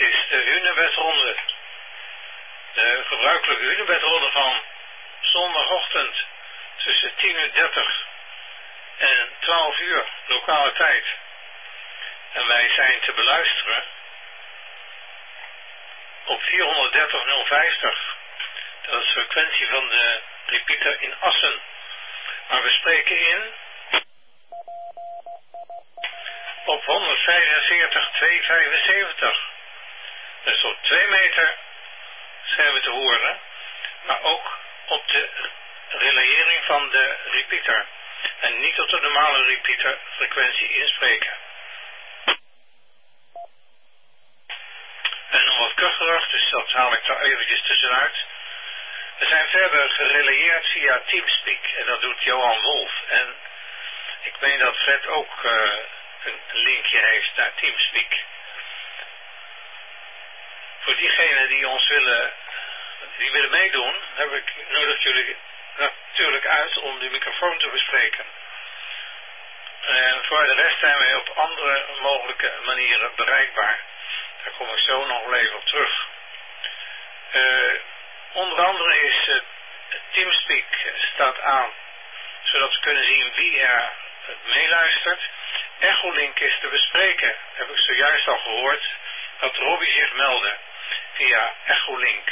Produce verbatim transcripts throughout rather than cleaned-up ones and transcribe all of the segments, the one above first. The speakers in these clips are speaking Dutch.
is de Hunebedronde. De gebruikelijke Hunebedronde van zondagochtend tussen tien uur dertig en twaalf uur lokale tijd. En wij zijn te beluisteren op vierhonderddertig nul vijftig. Dat is de frequentie van de repeater in Assen. Maar we spreken in op honderdvijfenveertig tweehonderdvijfenzeventig. Dus op twee meter zijn we te horen, maar ook op de relayering van de repeater. En niet op de normale repeater frequentie inspreken. En nog wat kucherig, dus dat haal ik er eventjes tussenuit. We zijn verder gerelayeerd via Teamspeak en dat doet Johan Wolf. En ik meen dat Fred ook uh, een linkje heeft naar Teamspeak. Voor diegenen die ons willen, die willen meedoen, heb ik nodig jullie natuurlijk uit om de microfoon te bespreken. En voor de rest zijn wij op andere mogelijke manieren bereikbaar. Daar kom ik zo nog wel even op terug. Uh, onder andere is uh, Teamspeak staat aan, zodat we kunnen zien wie er meeluistert. Echolink is te bespreken. Heb ik zojuist al gehoord dat Robbie zich meldde via Echolink.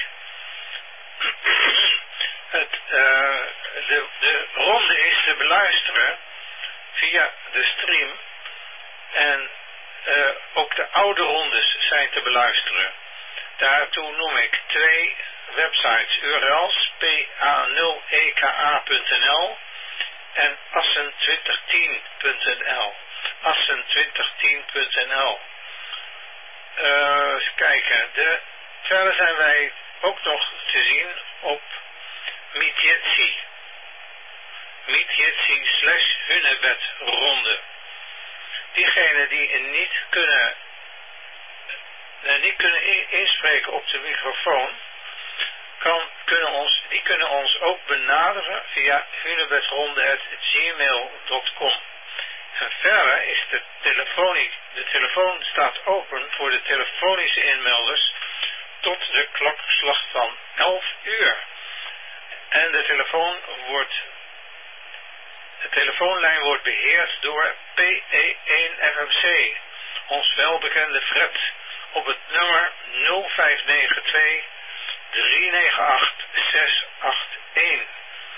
Het, uh, de, de ronde is te beluisteren via de stream en uh, ook de oude rondes zijn te beluisteren. Daartoe noem ik twee websites, U R L's p a nul e k a punt n l en assen twintig tien punt n l. assen twintig tien punt n l. Uh, eens kijken. De, verder zijn wij ook nog te zien op Meetjetsi. Meetjetsi slash Hunebedronde. Diegenen die niet kunnen, uh, niet kunnen in, inspreken op de microfoon, kan, kunnen ons, die kunnen ons ook benaderen via hunebedronde apenstaartje gmail punt com. En verder is de telefonie, de telefoon staat open voor de telefonische inmelders tot de klokslag van elf uur. En de telefoon wordt, de telefoonlijn wordt beheerd door P E één F M C, ons welbekende Fred, op het nummer nul vijf negen twee drie negen acht zes acht een.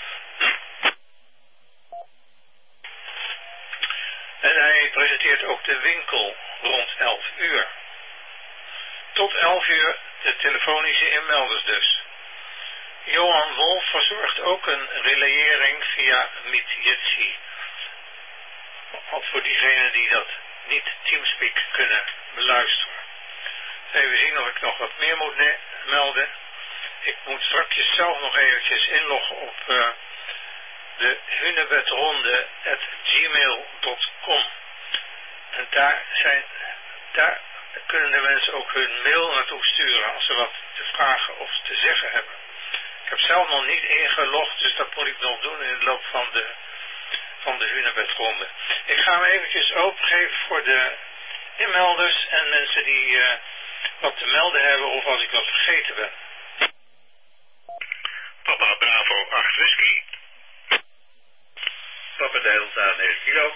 En hij presenteert ook de winkel rond elf uur. Tot elf uur de telefonische inmelders dus. Johan Wolf verzorgt ook een relayering via Meetjetsi. Voor diegenen die dat niet Teamspeak kunnen beluisteren. Even zien of ik nog wat meer moet melden. Ik moet straks zelf nog eventjes inloggen op uh, de hunebedronde apenstaartje gmail punt com. En daar zijn, daar kunnen de mensen ook hun mail naartoe sturen als ze wat te vragen of te zeggen hebben. Ik heb zelf nog niet ingelogd, dus dat moet ik nog doen in de loop van de, van de Hunebedronde. Ik ga hem eventjes opengeven voor de inmelders en mensen die uh, wat te melden hebben of als ik wat vergeten ben. Papa Bravo acht whisky. Papa Delta negen kilo.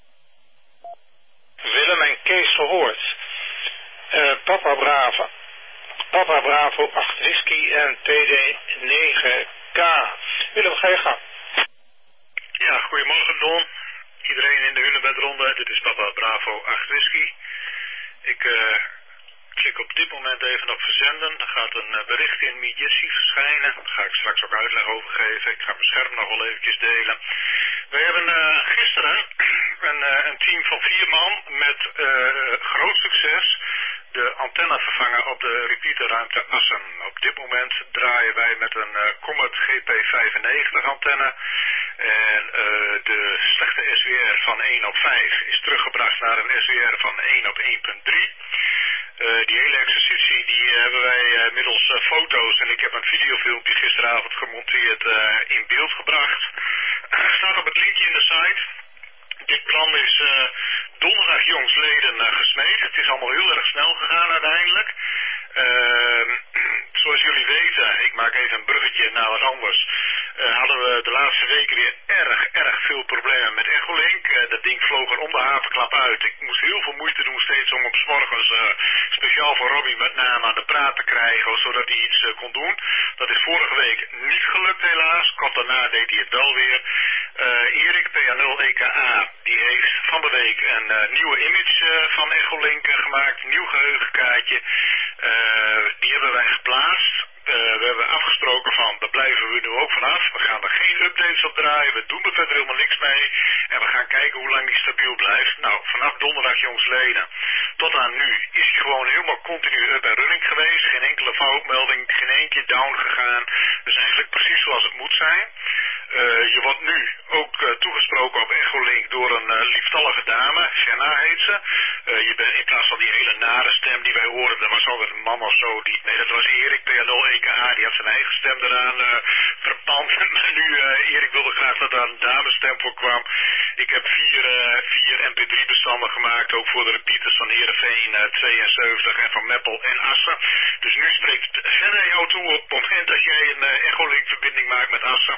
Willem en Kees gehoord. Uh, Papa Bravo. Papa Bravo acht whisky en P D negen K. Willem, ga je gang. Ja, goedemorgen Don. Iedereen in de Hunebedronde. Dit is Papa Bravo acht whisky. Ik uh, klik op dit moment even op verzenden. Er gaat een uh, bericht in Meetjetsi verschijnen. Daar ga ik straks ook uitleg over geven. Ik ga mijn scherm nog wel eventjes delen. We hebben uh, gisteren een, uh, een team van vier man met uh, groot succes de antenne vervangen op de repeaterruimte Assen. Op dit moment draaien wij met een uh, Comet G P vijfennegentig antenne. En uh, de slechte S W R van één op vijf is teruggebracht naar een S W R van één op één punt drie. Uh, die hele exercitie die uh, hebben wij uh, middels uh, foto's en ik heb een videofilmpje gisteravond gemonteerd uh, in beeld gebracht. Uh, staat op het linkje in de site. Dit plan is uh, donderdag jongsleden uh, gesmeed. Het is allemaal heel erg snel gegaan uiteindelijk. anders. Uh, hadden we de laatste weken weer erg, erg veel problemen met Echolink. Uh, dat ding vloog er om de havenklap uit. Ik moest heel veel moeite doen steeds om op 's morgens uh, speciaal voor Robbie met name aan de praat te krijgen, zodat hij iets uh, kon doen. Dat is vorige week niet gelukt helaas. Kort daarna deed hij het wel weer. Uh, Erik, P A nul E K A, die heeft van de week een uh, nieuwe image uh, van Echolink uh, gemaakt. Een nieuw geheugenkaartje. Uh, die hebben wij geplaatst. Uh, we hebben afgesproken van, daar blijven we nu ook vanaf. We gaan er geen updates op draaien. We doen er verder helemaal niks mee. En we gaan kijken hoe lang die stabiel blijft. Nou, vanaf donderdag jongsleden tot aan nu is hij gewoon helemaal continu up en running geweest. Geen enkele foutmelding, geen één keer down gegaan. Dus eigenlijk precies zoals het moet zijn. Uh, je wordt nu ook uh, toegesproken op Echolink door een uh, lieftallige dame. Shanna heet ze. Uh, je bent in plaats van die hele nare stem die wij horen, er was altijd een man of zo. Die, nee, dat was Erik, P A nul E K A. Die had zijn eigen stem eraan uh, verpand. nu, uh, Erik wilde graag dat daar een damestem voor kwam. Ik heb vier, uh, vier M P drie bestanden gemaakt. Ook voor de repeaters van Heerenveen uh, tweeënzeventig en van Meppel en Assen. Dus nu spreekt Shanna jou toe op het moment dat jij een uh, Echolink verbinding maakt met Assen.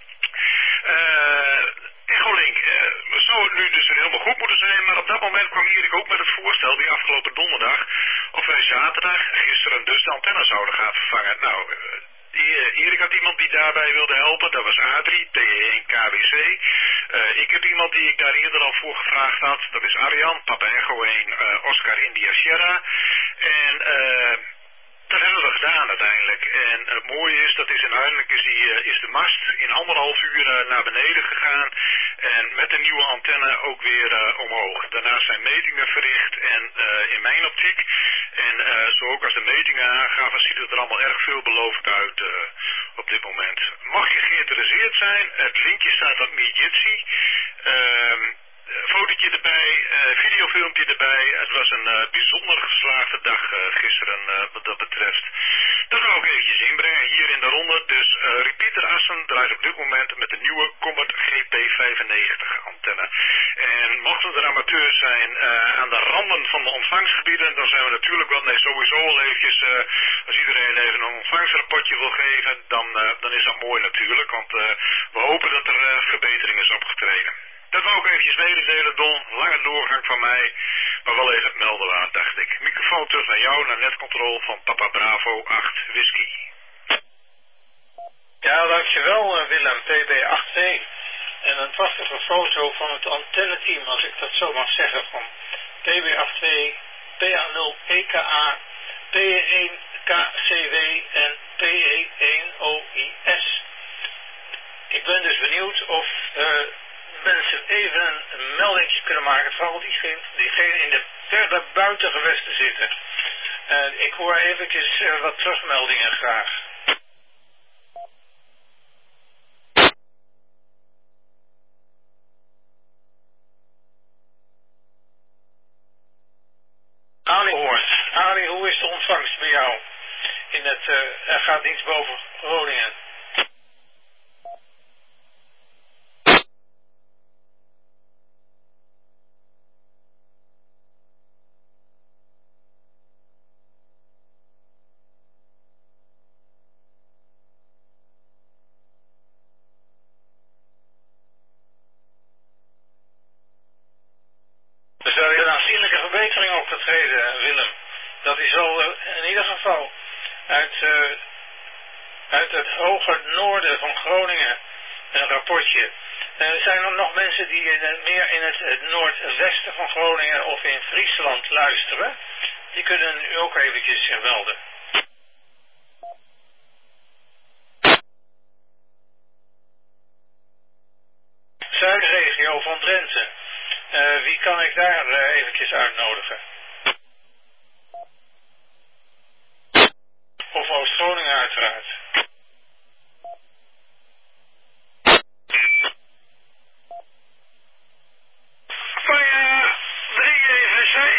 Uh, Echolink, uh, zou het nu dus weer helemaal goed moeten zijn, maar op dat moment kwam Erik ook met het voorstel, die afgelopen donderdag, of wij zaterdag, gisteren dus, de antenne zouden gaan vervangen. Nou, uh, Erik had iemand die daarbij wilde helpen, dat was Adrie, T E één K W C. Uh, ik heb iemand die ik daar eerder al voor gevraagd had, dat is Arjan, Papa Echo één, uh, Oscar India Sierra. En uh, dat hebben we gedaan uiteindelijk. En het mooie is, dat is uiteindelijk is, die, uh, is de mast in anderhalf uur uh, naar beneden gegaan. En met de nieuwe antenne ook weer uh, omhoog. Daarnaast zijn metingen verricht en uh, in mijn optiek. En uh, zo ook als de metingen aangaven, ziet het er allemaal erg veelbelovend uit uh, op dit moment. Mocht je geïnteresseerd zijn, het linkje staat op Mijitsi. Uh, fotootje erbij, uh, videofilmpje erbij. Het was een uh, bijzonder geslaagde dag uh, gisteren uh, wat dat betreft. Dat wil ik eventjes inbrengen hier in de ronde. Dus uh, Repeater Assen draait op dit moment met de nieuwe Comet G P vijfennegentig antenne. En mochten er amateurs zijn uh, aan de randen van de ontvangstgebieden, dan zijn we natuurlijk wel, nee sowieso al eventjes, uh, als iedereen even een ontvangstrapportje wil geven, dan, uh, dan is dat mooi natuurlijk. Want uh, we hopen dat er uh, verbetering is opgetreden. Dat wou ik eventjes mededelen, Don. Lange doorgang van mij, maar wel even het melden waard, dacht ik. Microfoon terug naar jou, naar netcontrole van Papa Bravo acht Whisky. Ja, dankjewel uh, Willem, P B acht W. En een prachtige foto van het antenneteam, als ik dat zo mag zeggen, van P B acht W, P A nul E K A, P E één K C W en P E één O I S. Ik ben dus benieuwd of uh, mensen even een meldingje kunnen maken, vooral diegenen die in de verder buitengewesten zitten. Uh, ik hoor eventjes uh, wat terugmeldingen graag. Ali hoort. Ali, hoe is de ontvangst bij jou? In het, uh, er gaat niets boven Groningen. Dus er is een aanzienlijke verbetering opgetreden, Willem. Dat is al uh, in ieder geval uit, uh, uit het hoger noorden van Groningen een rapportje. Uh, zijn er nog mensen die in, uh, meer in het, het noordwesten van Groningen of in Friesland luisteren? Die kunnen u ook eventjes uh, melden. Zuidregio van Drenthe. Uh, wie kan ik daar uh, eventjes uitnodigen? Of Oost-Groningen uiteraard. Van je drie even zei.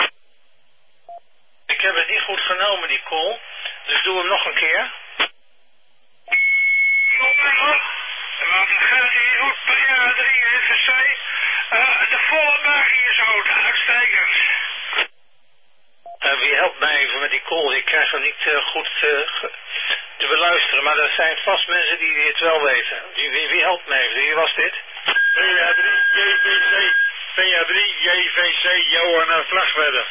Ik heb het niet goed genomen, die call. Dus doe hem nog een keer. Nog maar nog. Want dan gaat hij ook van je drie even zei. Uh, de volle Magiërshout, uitstekend. Uh, wie helpt mij even met die call? Ik krijg hem niet uh, goed. Uh, te beluisteren, maar er zijn vast mensen die dit wel weten. Wie, wie, wie helpt me even? Wie was dit? P A drie J V C, P A drie J V C, Johan Vlagwedde.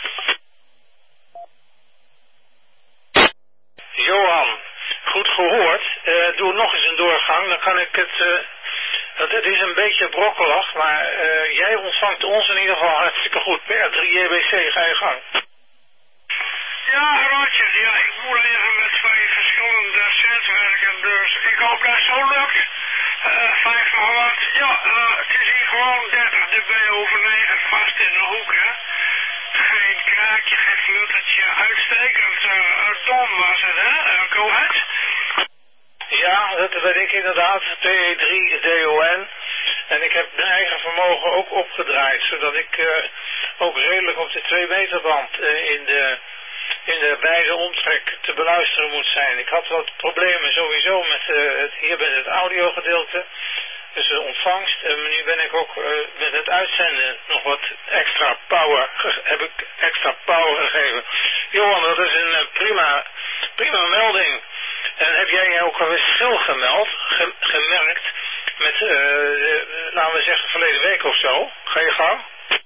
Johan, goed gehoord. Uh, doe nog eens een doorgang, dan kan ik het... Uh, het, het is een beetje brokkelig, maar uh, jij ontvangt ons in ieder geval hartstikke goed. P A drie J V C, ga je gang. Ja, Roger, ja, ik moet even met twee verschillende sets werken, dus ik hoop dat het zo lukt. Uh, vijftig watt, ja, uh, het is hier gewoon dertig dB over negen vast in de hoek, hè. Geen kraakje, geen fluttertje, uitstekend. Uh, Don was het, hè? Uh, go ahead. Ja, dat weet ik inderdaad, P E drie D O N. En ik heb mijn eigen vermogen ook opgedraaid, zodat ik uh, ook redelijk op de twee meter band uh, in de... in de beide omtrek te beluisteren moet zijn. Ik had wat problemen sowieso met uh, het, hier bij het audiogedeelte, dus de ontvangst. En nu ben ik ook uh, met het uitzenden nog wat extra power, heb ik extra power gegeven. Johan, dat is een uh, prima, prima melding. En heb jij ook al een verschil gemeld, ge, gemerkt met, uh, de, laten we zeggen, verleden week of zo? Ga je gang?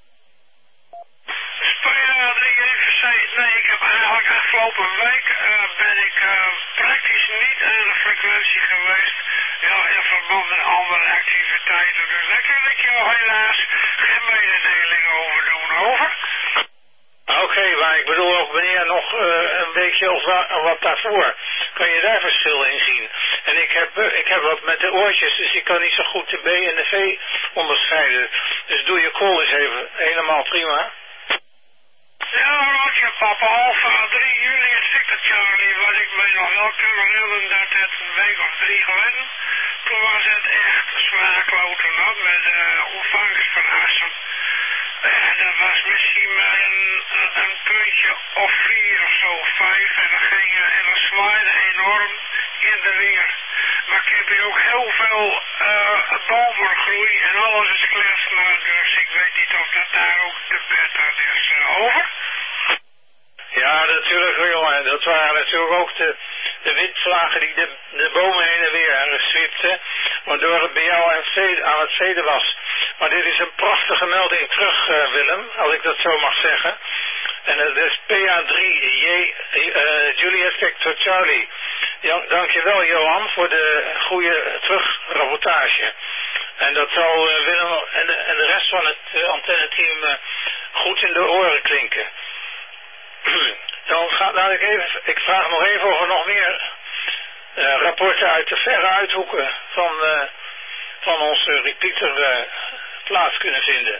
Ja, nee, ik heb eigenlijk afgelopen week uh, ben ik uh, praktisch niet aan de frequentie geweest. Ja, in verband met andere activiteiten. Dus daar kan ik jou helaas geen mededeling over doen, over. Oké, okay, maar ik bedoel ook wanneer nog uh, een beetje of wat, wat daarvoor. Kan je daar verschil in zien? En ik heb, uh, ik heb wat met de oortjes, dus ik kan niet zo goed de B en de V onderscheiden. Dus doe je call eens even. Helemaal prima. Ja, Roger, papa, Alpha drie juli en Victor Charlie, wat ik mij nog wel kan herinneren dat het een week of drie geleden, toen was het echt zwaar kloten op met de uh, ontvangst van Assen. Uh, dat was misschien maar een, een, een puntje of vier of zo, vijf, en dan ging je, en dan zwaaide enorm in de weer. Maar ik heb hier ook heel veel uh, bomengroei en alles is kletsnaar, dus ik weet niet of dat daar ook de beta is. Uh, over? Ja, natuurlijk, jongen. Dat waren natuurlijk ook de, de windvlagen die de, de bomen heen en weer zwipten, waardoor het bij jou aan het, veden, aan het veden was. Maar dit is een prachtige melding terug, uh, Willem, als ik dat zo mag zeggen. En het is P A drie J, uh, Juliet Victor Charlie. Ja, dankjewel, Johan, voor de goede terugrapportage. En dat zal uh, Willem en de, en de rest van het uh, antenneteam uh, goed in de oren klinken. Dan ga, laat ik even, ik vraag nog even of er nog meer uh, rapporten uit de verre uithoeken van, uh, van onze repeater uh, plaats kunnen vinden.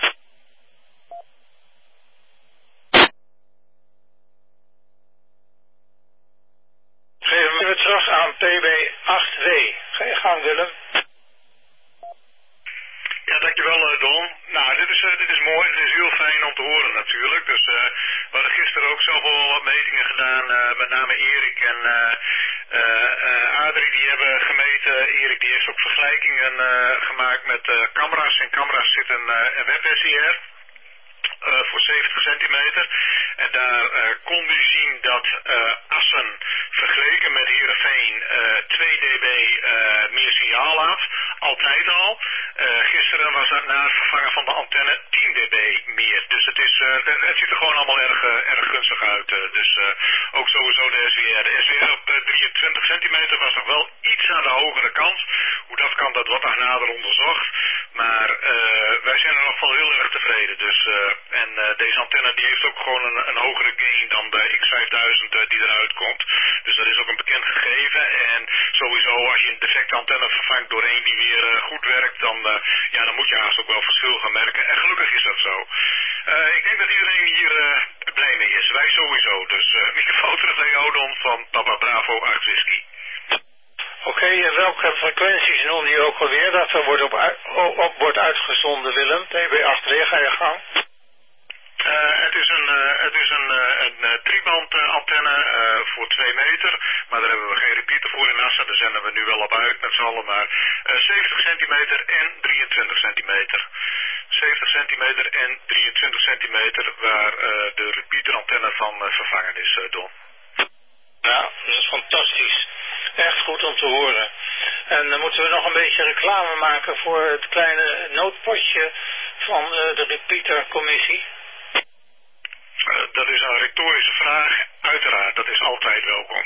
Geef hem even terug aan P B acht W. Ga je gang, Willem. Ja, dankjewel uh, Don. Nou, dit is, uh, dit is mooi. Dit is heel fijn om te horen natuurlijk. Dus uh, we hadden gisteren ook zelf al wat metingen gedaan. Uh, met name Erik en uh, uh, uh, Adrie die hebben gemeten. Erik die heeft ook vergelijkingen uh, gemaakt met uh, camera's. In camera's zit een, uh, een web-S I R. Uh, voor zeventig centimeter. En daar uh, kon u zien dat uh, Assen vergeleken met Heerenveen uh, twee dB uh, meer signaal had. Altijd al. Uh, gisteren was dat na het vervangen van de antenne tien dB meer. Dus het, is, uh, het ziet er gewoon allemaal erg, uh, erg gunstig uit. Uh, dus uh, ook sowieso de S W R. De S W R op uh, drieëntwintig centimeter was nog wel iets aan de hogere kant. Hoe dat kan, dat wordt nog nader onderzocht. Maar uh, wij zijn er nog wel heel erg tevreden. Dus, uh, en uh, deze antenne die heeft ook gewoon een, een hogere gain dan de X vijfduizend uh, die eruit komt. Dus dat is ook een bekend gegeven. En sowieso als je een defecte antenne vervangt door een die weer uh, goed werkt, dan, uh, ja, dan moet je haast ook wel verschil gaan merken. En gelukkig is dat zo. Uh, ik denk dat iedereen hier uh, blij mee is. Wij sowieso. Dus uh, microfoon terug naar jou, Don, van Papa Bravo acht Whisky. Oké, okay, en welke frequenties noem je ook alweer? Dat er wordt op, op wordt uitgezonden, Willem. P B acht W, ga je gang. Uh, het is een, uh, het is een, uh, een uh, drieband uh, antenne uh, voor twee meter, maar daar hebben we geen repeater voor in Assen, daar zenden we nu wel op uit met z'n allen, maar uh, zeventig centimeter en drieëntwintig centimeter. zeventig centimeter en drieëntwintig centimeter waar uh, de repeater antenne van uh, vervangen is, uh, Don. Ja, dat is fantastisch. Echt goed om te horen. En dan moeten we nog een beetje reclame maken voor het kleine noodpotje van uh, de repeater-commissie. Uh, dat is een retorische vraag. Uiteraard, dat is altijd welkom.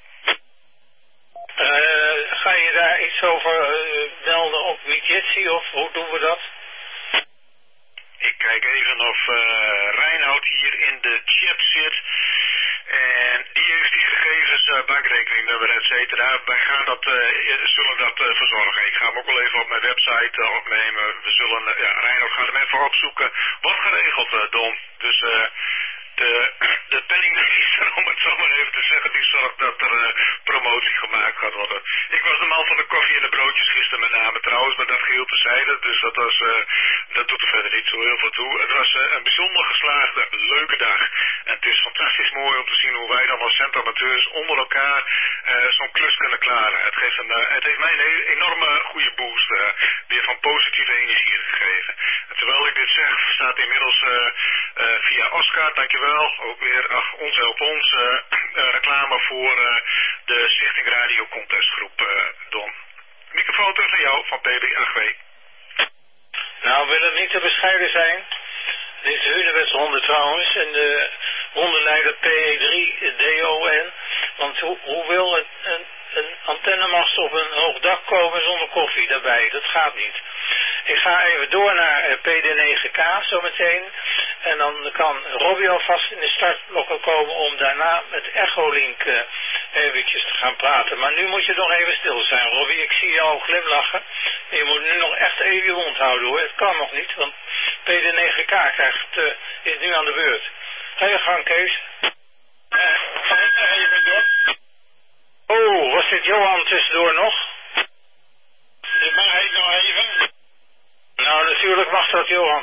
Uh, ga je daar iets over uh, melden op Widgetsi of hoe doen we dat? Ik kijk even of uh, Reinoud hier in de chat zit. En die heeft die gegevens, uh, bankrekeningnummer, et cetera. Wij gaan dat, uh, zullen dat uh, verzorgen. Ik ga hem ook wel even op mijn website uh, opnemen. We zullen, uh, ja, Reinoud gaat hem even opzoeken. Wordt geregeld, uh, Don. Dus uh, de, de penningmeester, om het zo maar even te zeggen, die zorgt dat er uh, promotie gemaakt gaat worden. Ik was de man van de koffie en de broodjes gisteren met name trouwens, maar dat geheel terzijde. Dus dat was, uh, dat doet er verder niet zo heel veel toe. Het was uh, een bijzonder geslaagde, leuke dag. En het is fantastisch mooi om te zien hoe wij dan als centamateurs onder elkaar uh, zo'n klus kunnen klaren. Het, geeft een, uh, het heeft mij een enorme goede boost, uh, weer van positieve energie gegeven. En terwijl ik dit zeg, staat inmiddels uh, uh, via Oscar, dankjewel, ook weer, ach, ons helpt ons, uh, uh, reclame voor uh, de Stichting Radio Contestgroep, uh, Don. Microfoon terug naar jou van P B acht W. Nou, wil het niet te bescheiden zijn. Dit is de Hunebedronde trouwens en de hondenleider P E drie D O N. Want hoe, hoe wil een, een, een antennemast op een hoog dak komen zonder koffie daarbij? Dat gaat niet. Ik ga even door naar P D negen K zometeen. En dan kan Robbie alvast in de startblokken komen om daarna met Echolink uh, eventjes te gaan praten. Maar nu moet je nog even stil zijn, Robbie. Ik zie jou ga je moet nu nog echt even je mond houden hoor. Het kan nog niet, want P D negen K krijgt, uh, is nu aan de beurt. Ga je gang, Kees. Uh, ga ik nog even door? Oh, was dit Johan tussendoor nog? Ik mag hij nog even? Nou, natuurlijk mag dat, Johan.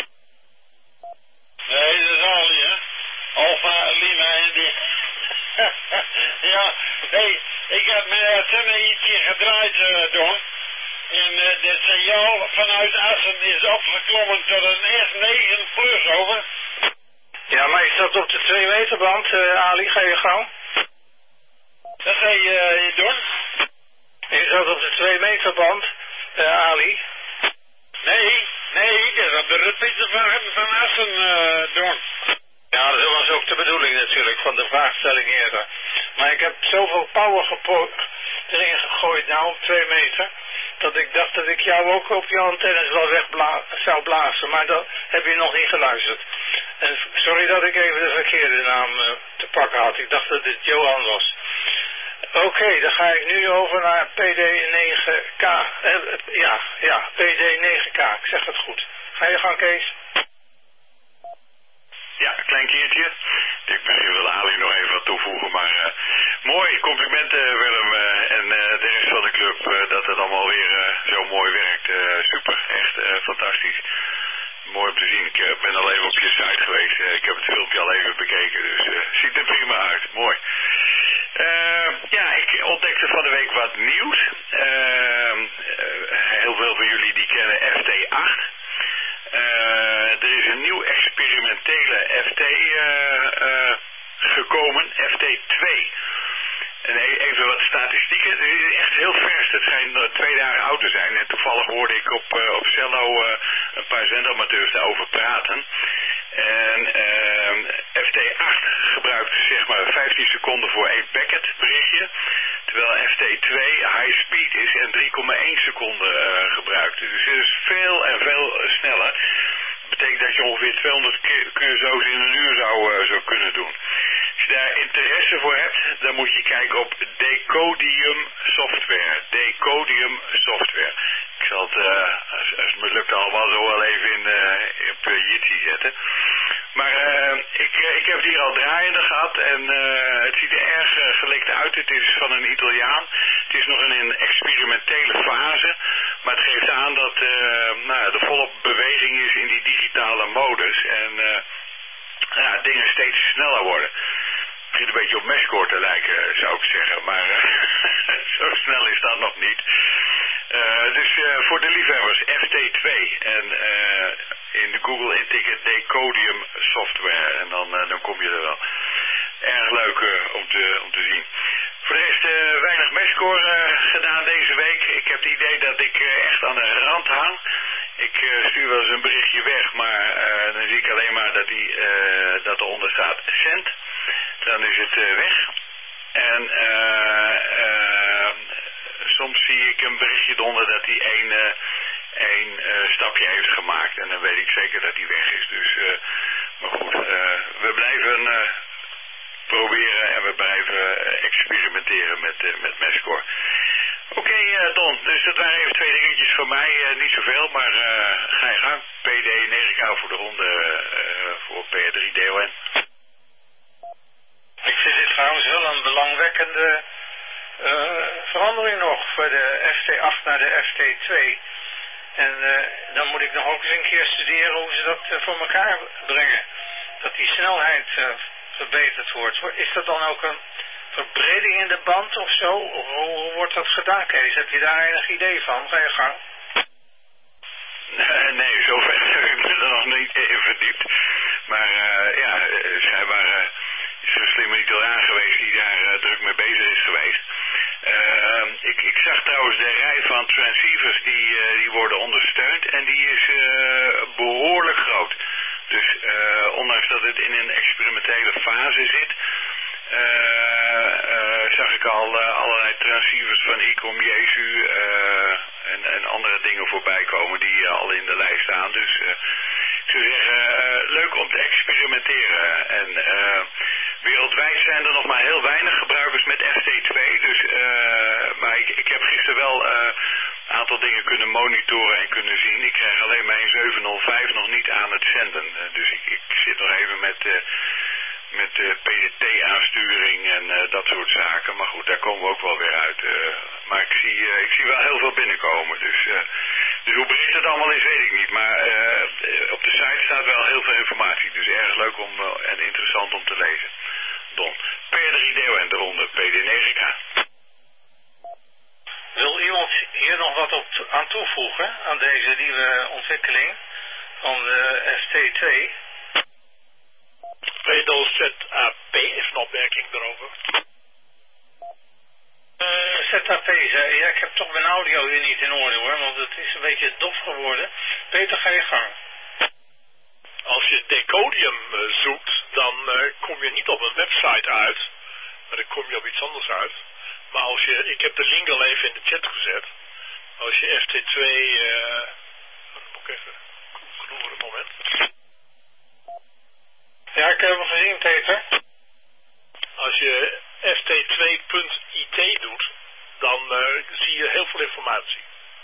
Nee, dat is Ali, hè? Alfa Lima en die... ja, nee, ik heb me uh, ietsje gedraaid, uh, Don. En uh, dit signaal vanuit Assen is opgeklommen tot een S negen plus, over. Ja, maar is dat op de twee meter band, uh, Ali? Ga je gang? Dat zei je, uh, Don? Is dat op de twee meter band, uh, Ali? Nee, nee, dat is op de repeater van, van Assen, uh, Don. Ja, dat was ook de bedoeling natuurlijk van de vraagstelling eerder. Maar ik heb zoveel power gepo erin gegooid, nou op twee meter, dat ik dacht dat ik jou ook op je antennes wel weg bla zou blazen. Maar dat heb je nog niet geluisterd. En sorry dat ik even de verkeerde naam uh, te pakken had. Ik dacht dat het Johan was. Oké, okay, dan ga ik nu over naar P D negen K. Uh, ja, ja, P D negen K. Ik zeg het goed. Ga je gang, Kees? Ja, een klein keertje. Ik wil Ali nog even wat toevoegen, maar uh, mooi, complimenten Willem uh, en uh, de rest van de club uh, dat het allemaal weer uh, zo mooi werkt. Uh, super, echt uh, fantastisch. Mooi om te zien. Ik uh, ben al even op je site geweest. Uh, ik heb het filmpje al even bekeken, dus uh, ziet er prima uit. Mooi. Uh, ja, ik ontdekte van de week wat nieuws. Uh, uh, heel veel van jullie die kennen F T acht. Uh, er is een nieuw experimentele F T uh, uh, gekomen, F T twee. En even wat statistieken, het is echt heel vers, het schijnt twee dagen oud te zijn. En toevallig hoorde ik op, uh, op Cello uh, een paar zendamateurs daarover praten. En uh, F T acht gebruikt zeg maar vijftien seconden voor één packet berichtje. Terwijl F T twee high speed is en drie komma één seconden uh, gebruikt. Dus het is veel en veel uh, sneller. Dat betekent dat je ongeveer tweehonderd curso's in een uur zou, uh, zou kunnen doen. Als je daar interesse voor hebt, dan moet je kijken op Decodium Software. Decodium Software. Ik zal het, uh, als, als het me lukt, allemaal zo wel even in, uh, op uh, Jitsi zetten. Maar uh, ik, uh, ik heb het hier al draaiende gehad en uh, het ziet er erg uh, gelikt uit. Het is van een Italiaan. Het is nog in een experimentele fase. Maar het geeft aan dat uh, nou, er volop beweging is in die digitale modus. En uh, ja, dingen steeds sneller worden. Het begint een beetje op Mescore te lijken, zou ik zeggen. Maar uh, zo snel is dat nog niet. Uh, dus uh, voor de liefhebbers F T twee. En uh, in de Google intikken Decodium Software. En dan, uh, dan kom je er wel. Erg leuk uh, om, te, om te zien. Voor de rest uh, weinig Mescore uh, gedaan deze week. Ik heb het idee dat ik uh, echt aan de rand hang. Ik uh, stuur wel eens een berichtje weg, maar uh, dan zie ik alleen maar dat, die, uh, dat eronder staat cent. Dan is het uh, weg. En uh, uh, soms zie ik een berichtje eronder dat hij één, uh, één uh, stapje heeft gemaakt. En dan weet ik zeker dat hij weg is. Dus, uh, maar goed, uh, we blijven uh, proberen en we blijven experimenteren met, uh, met Mescore. Oké, okay, uh, Don, dus dat waren even twee dingetjes van mij. Uh, niet zoveel, maar uh, ga je gang. P D negen K voor de ronde uh, voor P R drie D O N. Ik vind dit trouwens wel een belangwekkende uh, verandering nog voor de F T acht naar de F T twee. En uh, dan moet ik nog ook eens een keer studeren hoe ze dat uh, voor elkaar brengen. Dat die snelheid uh, verbeterd wordt. Is dat dan ook een verbreding in de band of zo? Hoe, hoe wordt dat gedaan, Kees? Heb je daar enig idee van? Ga je gang? Nee, nee, zover heb ik me er nog niet in verdiept. Maar uh, ja, zij waren... is er een slimme Italiaan geweest die daar uh, druk mee bezig is geweest. Uh, ik, ik zag trouwens de rij van transceivers die, uh, die worden ondersteund en die is uh, behoorlijk groot. Dus uh, ondanks dat het in een experimentele fase zit, uh, uh, zag ik al uh, allerlei transceivers van Hicom, Jesu uh, en, en andere dingen voorbij komen die uh, al in de lijst staan. Dus uh, ik zou zeggen, uh, leuk om te experimenteren. En uh, wereldwijd zijn er nog maar heel weinig gebruikers met F T twee. Dus, uh, maar ik, ik heb gisteren wel een uh, aantal dingen kunnen monitoren en kunnen zien. Ik krijg alleen mijn zevenhonderdvijf nog niet aan het zenden. Uh, dus ik, ik zit nog even met, uh, met uh, P D T-aansturing en uh, dat soort zaken. Maar goed, daar komen we ook wel weer uit. Uh, maar ik zie, uh, ik zie wel heel veel binnenkomen. Dus, uh, dus hoe breed het allemaal is, weet ik niet. Maar uh, op de site staat wel heel veel informatie. Dus erg leuk om, uh, en interessant om te lezen. Don, P R drie D O N, de ronde P D negen K. Wil iemand hier nog wat op aan toevoegen aan deze nieuwe ontwikkeling van de F T twee? P D O Z A P is een opmerking daarover. Uh, Z A P, zei, ja, ik heb toch mijn audio hier niet in orde hoor, want het is een beetje dof geworden. Peter, ga je gang. Als je decodium uh, zoekt, dan uh, kom je niet op een website uit, maar dan kom je op iets anders uit. Maar als je, ik heb de link al even in de chat gezet, als je F T twee, uh, moet ik even, genoeg voor het moment. Ja, ik heb hem gezien, Peter. Als je F T twee punt I T doet, dan uh, zie je heel veel informatie.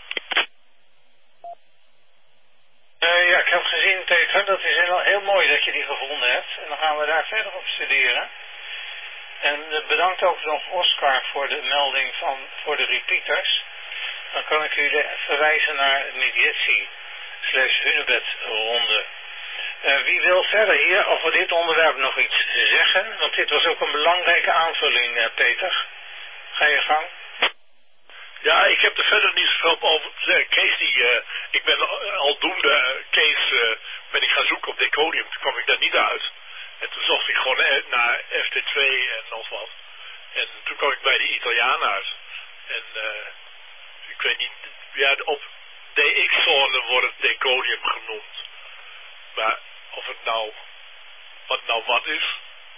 Uh, ja, ik heb gezien, Peter. Dat is heel, heel mooi dat je die gevonden hebt. En dan gaan we daar verder op studeren. En uh, bedankt ook nog Oscar voor de melding van, voor de repeaters. Dan kan ik u verwijzen naar Medici slash Hunebed ronde. Uh, wie wil verder hier over dit onderwerp nog iets zeggen? Want dit was ook een belangrijke aanvulling, uh, Peter. Ga je gang. Ja, ik heb er verder niet zoveel over te zeggen. Kees, die, uh, ik ben aldoende, uh, Kees, uh, ben ik gaan zoeken op decodium. Toen kwam ik daar niet uit. En toen zocht ik gewoon uh, naar F T twee en nog wat. En toen kwam ik bij die Italiaan uit. En uh, ik weet niet, ja, op D X-zone wordt het decodium genoemd. Maar of het nou, wat nou wat is,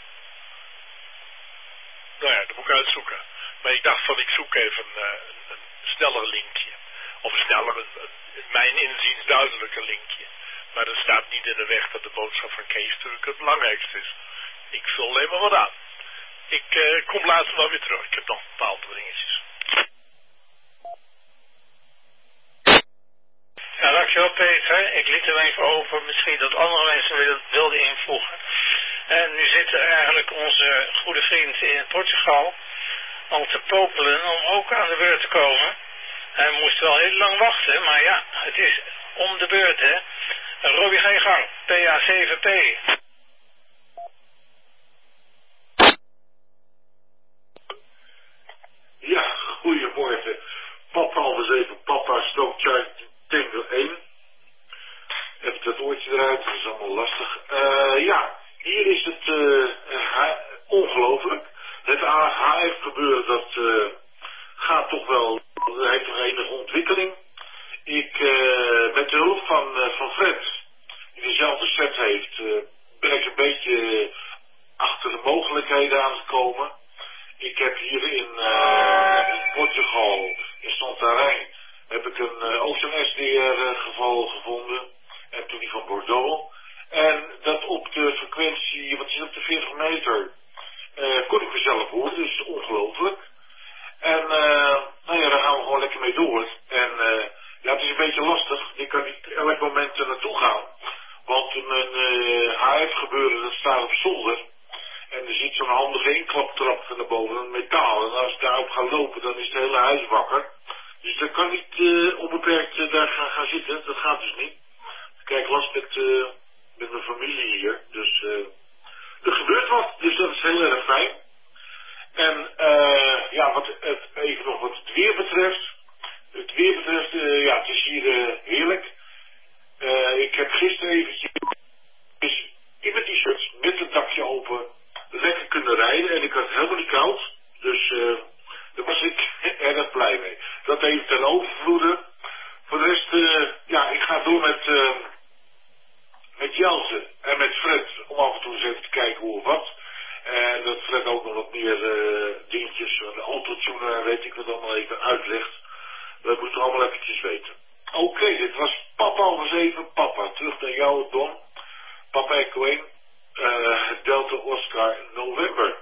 nou ja, dat moet ik uitzoeken. Maar ik dacht van, ik zoek even uh, een, een sneller linkje. Of een sneller, een, een, in mijn inziens duidelijker linkje. Maar dat staat niet in de weg dat de boodschap van Kees natuurlijk het belangrijkste is. Ik vul alleen maar wat aan. Ik uh, kom later wel weer terug. Ik heb nog een paar andere dingetjes. Ja, dankjewel Peter. Ik liet hem even over, misschien dat andere mensen wilden invoegen. En nu zitten eigenlijk onze goede vriend in Portugal al te popelen om ook aan de beurt te komen. Hij moest wel heel lang wachten, maar ja, het is om de beurt, hè. Robbie, ga je gang. P A zeven P. Ja, goedemorgen. Papa halve zeven, papa stooktuin Tango één. Even dat oortje eruit, dat is allemaal lastig. Uh, ja, hier is het uh, ongelooflijk. Het H F gebeuren dat uh, gaat toch wel, heeft toch enige ontwikkeling. Ik, uh, met de hulp van, uh, van Fred, die dezelfde set heeft, uh, ben ik een beetje achter de mogelijkheden aangekomen. Ik heb hier in, uh, in Portugal, in Santarém, heb ik een uh, Ocean S D R geval gevonden. En toen die van Bordeaux. En dat op de frequentie, wat is op de veertig meter, uh, kon ik mezelf horen, dus ongelooflijk. En uh, nou ja, daar gaan we gewoon lekker mee door. En uh, ja, het is een beetje lastig. Ik kan niet elk moment er naartoe gaan. Want mijn uh, H F gebeuren, dat staat op zolder. En er zit zo'n handige inklaptrap van naar boven, een metaal. En als ik daarop ga lopen, dan is het hele huis wakker. Dus dan kan ik uh, onbeperkt uh, daar gaan, gaan zitten. Dat gaat dus niet. Ik krijg last met, uh, met mijn familie hier. Dus uh, er gebeurt wat. Dus dat is heel erg fijn. En uh, ja, wat het, even nog wat het weer betreft. Het weer betreft, uh, ja, het is hier uh, heerlijk. Uh, ik heb gisteren eventjes in mijn t-shirts met het dakje open lekker kunnen rijden. En ik had het helemaal niet koud. Dus uh, daar was ik erg blij mee. Dat even ten overvloede. Voor de rest, uh, ja, ik ga door met, uh, met Jelze en met Fred. Om af en toe eens even te kijken hoe of wat. En dat Fred ook nog wat meer uh, dingetjes, de autotuner, weet ik wat allemaal even uitlegt. Dat moeten we allemaal eventjes weten. Oké, okay, dit was Papa over zeven, Papa. Terug naar jou, Don. Papa Echo één, uh, Delta Oscar November.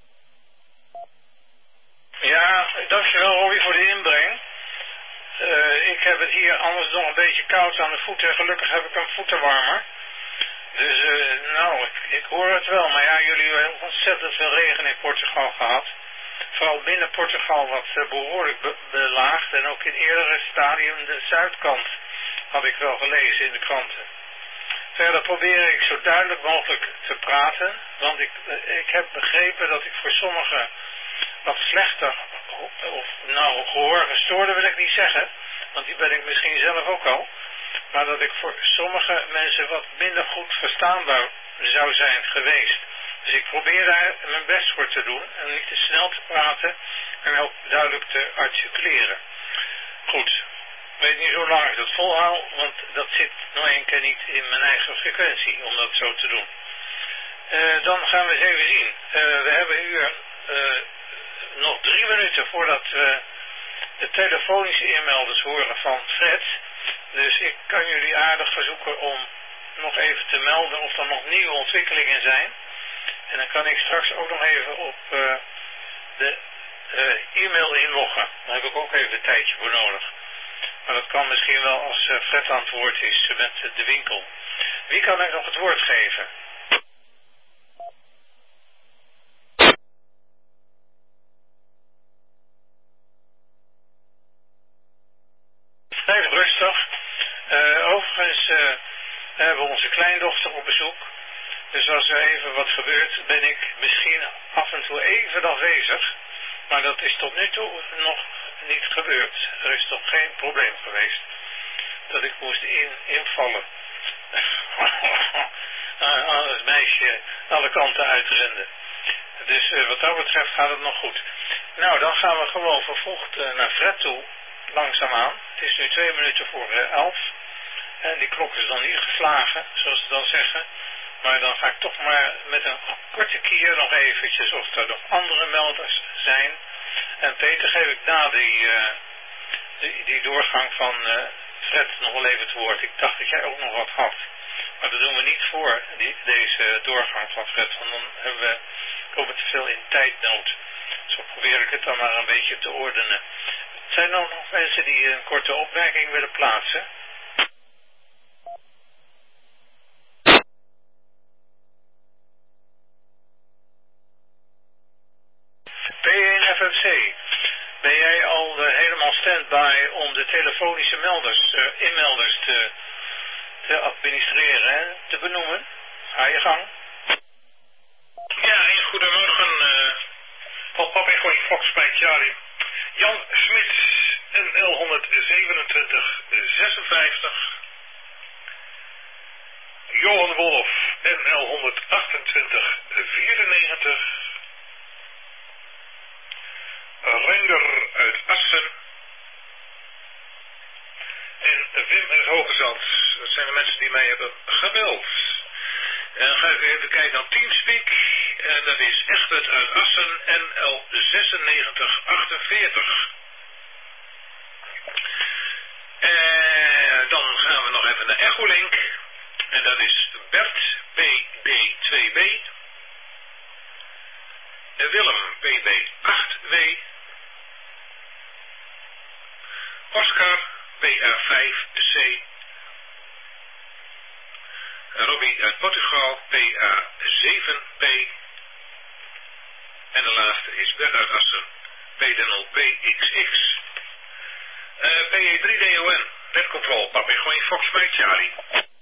Ja, dankjewel Robbie voor de inbreng. Uh, ik heb het hier anders nog een beetje koud aan de voeten. Gelukkig heb ik een voetenwarmer. Dus uh, nou, ik, ik hoor het wel. Maar ja, jullie hebben ontzettend veel regen in Portugal gehad. Vooral binnen Portugal wat uh, behoorlijk be belaagd. En ook in eerdere stadium de zuidkant had ik wel gelezen in de kranten. Verder probeer ik zo duidelijk mogelijk te praten. Want ik, uh, ik heb begrepen dat ik voor sommigen wat slechter, of nou gehoor gestoorde wil ik niet zeggen. Want die ben ik misschien zelf ook al. Maar dat ik voor sommige mensen wat minder goed verstaanbaar zou zijn geweest. Dus ik probeer daar mijn best voor te doen. En niet te snel te praten. En ook duidelijk te articuleren. Goed. Ik weet niet zo lang ik dat volhoud. Want dat zit nog een keer niet in mijn eigen frequentie. Om dat zo te doen. Uh, dan gaan we eens even zien. Uh, we hebben hier uh, nog drie minuten voordat we de telefonische inmelders horen van Fred. Dus ik kan jullie aardig verzoeken om nog even te melden of er nog nieuwe ontwikkelingen zijn. En dan kan ik straks ook nog even op uh, de uh, e-mail inloggen. Daar heb ik ook even een tijdje voor nodig. Maar dat kan misschien wel als uh, Fred aan het woord is met uh, de winkel. Wie kan ik nog het woord geven? Even rustig. Uh, overigens uh, hebben we onze kleindochter op bezoek. Dus als er even wat gebeurt, ben ik misschien af en toe even afwezig. Maar dat is tot nu toe nog niet gebeurd. Er is toch geen probleem geweest dat ik moest in, invallen. Aan het meisje alle kanten uitrenden. Dus uh, wat dat betreft gaat het nog goed. Nou, dan gaan we gewoon vervolgd uh, naar Fred toe. Langzaamaan. Het is nu twee minuten voor uh, elf. En die klok is dan niet geslagen, zoals ze dan zeggen. Maar dan ga ik toch maar met een korte kier nog eventjes of er nog andere melders zijn. En Peter geef ik na die, uh, die, die doorgang van uh, Fred nog wel even het woord. Ik dacht dat jij ook nog wat had. Maar dat doen we niet voor die, deze doorgang van Fred. Want dan hebben we, komen we te veel in tijdnood. Zo probeer ik het dan maar een beetje te ordenen. Zijn er nog mensen die een korte opmerking willen plaatsen? P één F M C, ben jij al uh, helemaal stand-by om de telefonische melders, uh, inmelders te, te administreren en te benoemen? Ga je gang. Ja, een goedemorgen. Uh, van Papa Echo Fox bij Charlie. Jan Smits, N L honderdzevenentwintig zesenvijftig. Johan Wolf, N L honderdachtentwintig vierennegentig. Reinder uit Assen. dan Teamspeak. En dat is Egbert uit Assen, N L zesennegentig achtenveertig. En dan gaan we nog even naar Echolink. En dat is Bert B B twee B. Willem P B acht W. Oscar P A vijf C. Robbie uit Portugal P A zeven P. En de laatste is Bert uit Assen P D nul P X X. Uh, P E drie D O N, Net Control, Papegooien Fox bij Charlie.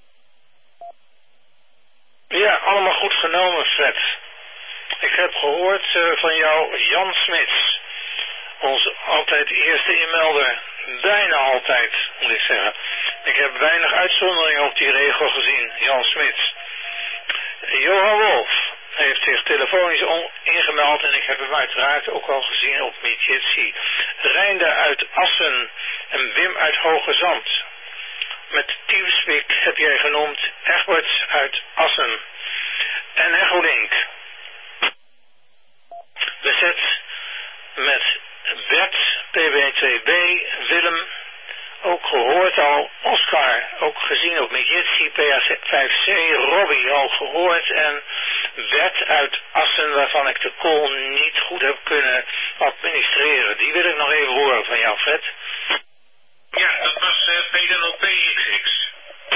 Ja, allemaal goed genomen, Fred. Ik heb gehoord uh, van jou, Jan Smits. Onze altijd eerste inmelder. Bijna altijd, moet ik zeggen. Ik heb weinig uitzonderingen op die regel gezien, Jan Smits. Johan Wolf heeft zich telefonisch ingemeld en ik heb hem uiteraard ook al gezien op Midgetsi. Reinder uit Assen en Wim uit Hoge Zand. Met Teamspeak heb jij genoemd Egbert uit Assen. En Echolink. Bezet met Bert, P B twee B, Willem, ook gehoord al, Oscar, ook gezien op Midgetsi, P A vijf C, Robbie al gehoord en Bert uit Assen, waarvan ik de call niet goed heb kunnen administreren. Die wil ik nog even horen van jou, Fred. Ja, dat was uh, P D nul P X X.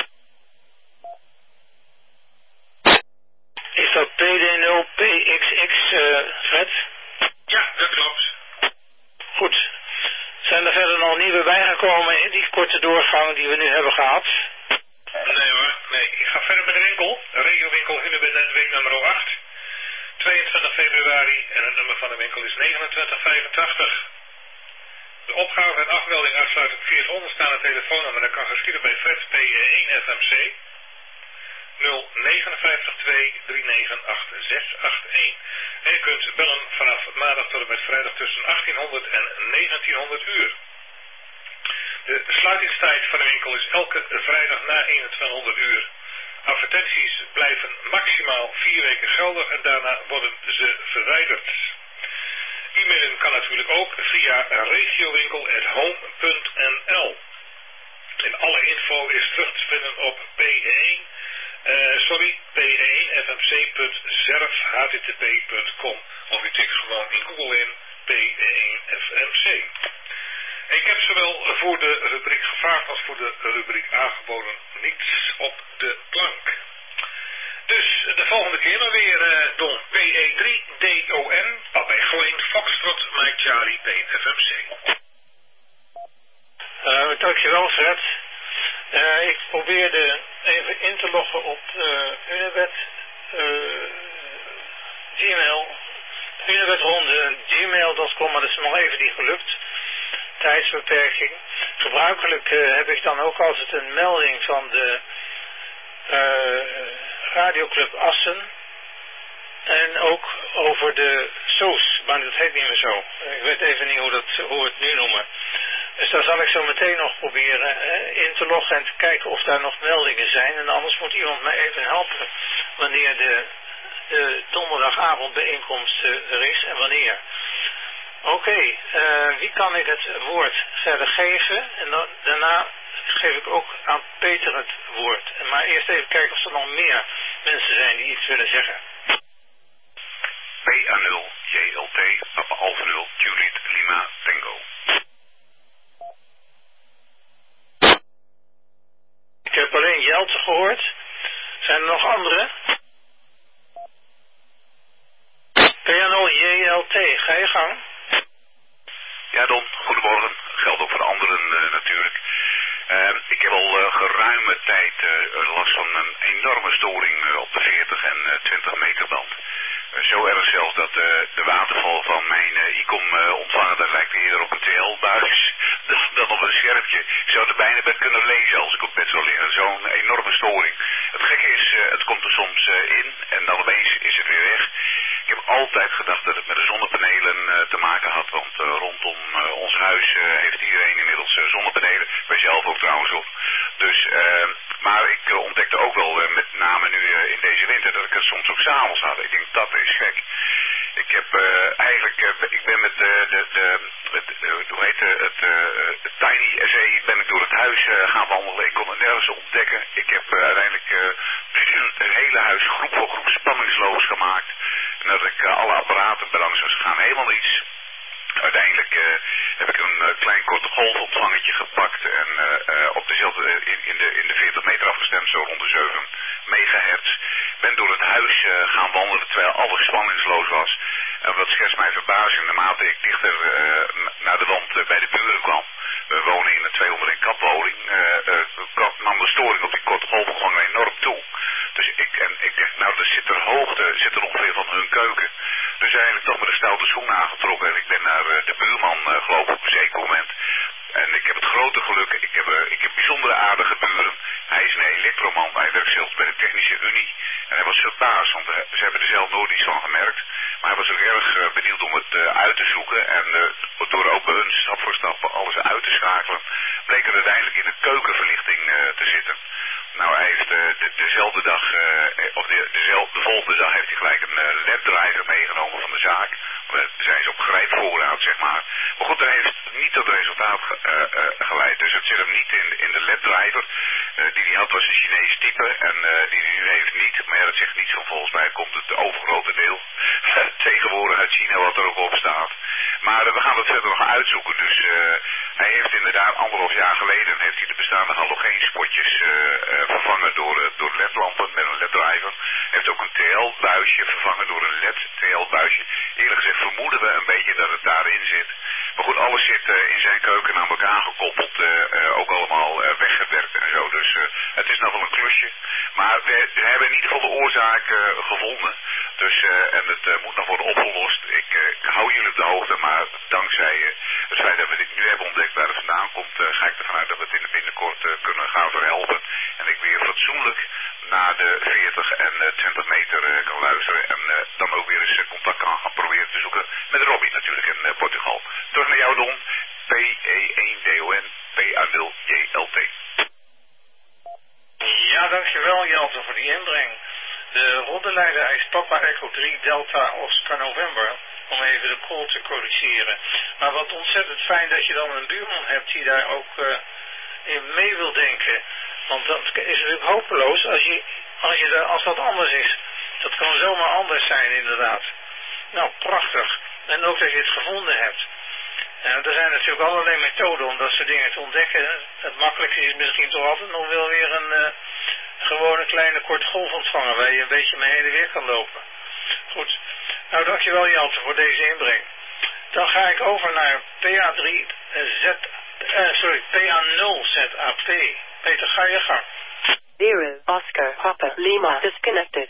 Is dat P D nul P X X, uh, Fred? Ja, dat klopt. Goed. Zijn er verder nog nieuwe bijgekomen in die korte doorgang die we nu hebben gehad? Nee hoor, nee. Ik ga verder met de winkel. De regiowinkel Hunebed week nummer acht. tweeëntwintig februari en het nummer van de winkel is negenentwintig vijfentachtig. De opgave en afmelding afsluitend via het onderstaande telefoonnummer. Dat kan geschieden bij Fred P E één F M C. nul negen vijf twee drie negen acht zes acht een. En je kunt bellen vanaf maandag tot en met vrijdag tussen achttienhonderd en negentienhonderd uur. De sluitingstijd van de winkel is elke vrijdag na eenentwintighonderd uur. Advertenties blijven maximaal vier weken geldig en daarna worden ze verwijderd. E-mailen kan natuurlijk ook via regiowinkel at home punt n l. En alle info is terug te vinden op P E één. Uh, sorry, P E één F M C punt zerf h t t p punt com of u tikt gewoon in Google in P E één F M C. Ik heb zowel voor de rubriek gevraagd als voor de rubriek aangeboden niets op de plank. Dus de volgende keer dan weer uh, Don P E drie D O N, Papegooien Foxtrot, Mike Charlie P F M C. Uh, dankjewel, Fred. Uh, ik probeerde even in te loggen op uh, Hunebed, uh, Gmail, Hunebedronde, gmail punt com, maar dat is nog even niet gelukt. Tijdsbeperking. Gebruikelijk uh, heb ik dan ook altijd een melding van de uh, radioclub Assen. En ook over de S O S, maar dat heet niet meer zo. Ik weet even niet hoe, dat, hoe we het nu noemen. Dus daar zal ik zo meteen nog proberen uh, in te loggen en te kijken of daar nog meldingen zijn. En anders moet iemand mij even helpen wanneer de, de donderdagavondbijeenkomst uh, er is en wanneer. Oké, okay, uh, wie kan ik het woord verder geven? En dan, daarna geef ik ook aan Peter het woord. Maar eerst even kijken of er nog meer mensen zijn die iets willen zeggen. P A nul J L T, Papa Alpha nul, Juliet Lima Tango. Ik heb alleen Jelte gehoord. Zijn er nog andere? P A nul J L T, ga je gang. Ja Don, goedemorgen. Geldt ook voor de anderen uh, natuurlijk. Uh, ik heb al uh, geruime tijd uh, last van een enorme storing uh, op de veertig en uh, twintig meter band. Uh, zo erg zelfs dat uh, de waterval van mijn uh, ICOM uh, ontvanger, dat lijkt eerder op een T L-buis dan, dan op een scherpje. Ik zou er bijna bij kunnen lezen als ik op bed zou liggen. Zo'n enorme storing. Het gekke is, uh, het komt er soms uh, in en dan opeens is het weer weg. Ik heb altijd gedacht dat het met de zonnepanelen uh, te maken had, want uh, rondom uh, ons huis uh, heeft iedereen inmiddels uh, zonnepanelen. Wij zelf ook trouwens ook. Dus uh, Maar ik uh, ontdekte ook wel, uh, met name nu uh, in deze winter, dat ik het soms ook s'avonds had. Ik denk, dat is gek. Ik heb uh, eigenlijk, uh, ik ben met uh, de, de, het, uh, hoe heet het, het, uh, het Tiny S E ben ik door het huis uh, gaan wandelen. Ik kon het nergens ontdekken. Ik heb uh, uiteindelijk uh, het hele huis groep voor groep spanningsloos gemaakt. En dat ik uh, alle apparaten belangs was gegaan, helemaal niets. Uiteindelijk uh, heb ik een uh, klein korte golfontvangertje gepakt en uh, uh, op dezelfde in, in, de, in de veertig meter afgestemd, zo rond de zeven megahertz. Ben door het huis uh, gaan wandelen terwijl alles spanningsloos was. En wat schetst mijn verbazing, naarmate ik dichter uh, naar de wand uh, bij de buren kwam. We wonen in een tweehonderd kap woning. Uh, uh, nam de storing op die korte golfontvanger enorm toe. Dus ik, en ik dacht, nou, er zit er hoogte, zit er ongeveer van hun keuken. Dus eigenlijk toch met een stoute schoen aangetrokken. En ik ben naar uh, de buurman uh, geloof ik op een zeker moment. En ik heb het grote geluk, ik heb, uh, ik heb bijzondere aardige buren. Hij is een elektroman, hij werkt zelfs bij de Technische Unie. En hij was verbaasd, want uh, ze hebben er zelf nooit iets van gemerkt. Maar hij was ook erg uh, benieuwd om het uh, uit te zoeken. En uh, door ook bij hun stap voor stap alles uit te schakelen, bleek er uiteindelijk in de keukenverlichting uh, te zitten. Nou, hij heeft uh, de, dezelfde dag, uh, of de, dezelfde, de volgende dag heeft hij gelijk een uh, L E D-driver meegenomen van de zaak. We zijn ze op grijpvoorraad, zeg maar. Maar goed, dat heeft niet tot resultaat ge, uh, uh, geleid. Dus het zit hem niet in, in de L E D-driver. Uh, die hij had was een Chinees type en uh, die hij nu heeft niet. Maar ja, dat zegt niets van, volgens mij komt het overgrote deel tegenwoordig uit China wat er ook op staat. Maar uh, we gaan het verder nog uitzoeken. Dus uh, hij heeft inderdaad anderhalf jaar geleden heeft hij de bestaande halogeenspotjes uh, uh, vervangen door, uh, door L E D-lampen met een L E D-driver. Heeft ook een T L-buisje vervangen door een L E D-T L-buisje. Eerlijk gezegd vermoeden we een beetje dat het daarin zit. Maar goed, alles zit uh, in zijn keuken aan elkaar gekoppeld. Uh, uh, ook allemaal uh, weggewerkt en zo. Dus uh, het is nog wel een klusje. Maar we, we hebben in ieder geval de oorzaak uh, gevonden. Dus, uh, en het uh, moet nog worden opgelost. Ik, uh, ik hou jullie op de hoogte, maar dankzij uh, het feit dat we dit nu hebben ontdekt waar het vandaan komt, uh, ga ik ervan uit dat we het in de binnenkort uh, kunnen gaan verhelpen. En ik weer fatsoenlijk naar de veertig en uh, twintig meter uh, kan luisteren. En uh, dan ook weer eens uh, contact kan gaan proberen te zoeken met Robbie natuurlijk in uh, Portugal. Terug naar jou, Don. P E één D O N P A nul J L T. Ja, dankjewel Jelte voor die inbreng. De rondeleider is Papa Echo drie Delta Oscar November, om even de call te corrigeren. Maar wat ontzettend fijn dat je dan een buurman hebt die daar ook uh, in mee wil denken. Want dat is natuurlijk hopeloos als, je, als, je daar, als dat anders is. Dat kan zomaar anders zijn inderdaad. Nou, prachtig. En ook dat je het gevonden hebt. En er zijn natuurlijk allerlei methoden om dat soort dingen te ontdekken. Het makkelijkste is misschien toch altijd nog wel weer een uh, gewone kleine korte golfontvanger waar je een beetje mee heen en weer kan lopen. Goed. Nou, dankjewel Jelte voor deze inbreng. Dan ga ik over naar P A drie Z, uh, sorry, P A nul Z A P. Peter, ga je gang. Zero, Oscar, Papa, Lima, disconnected.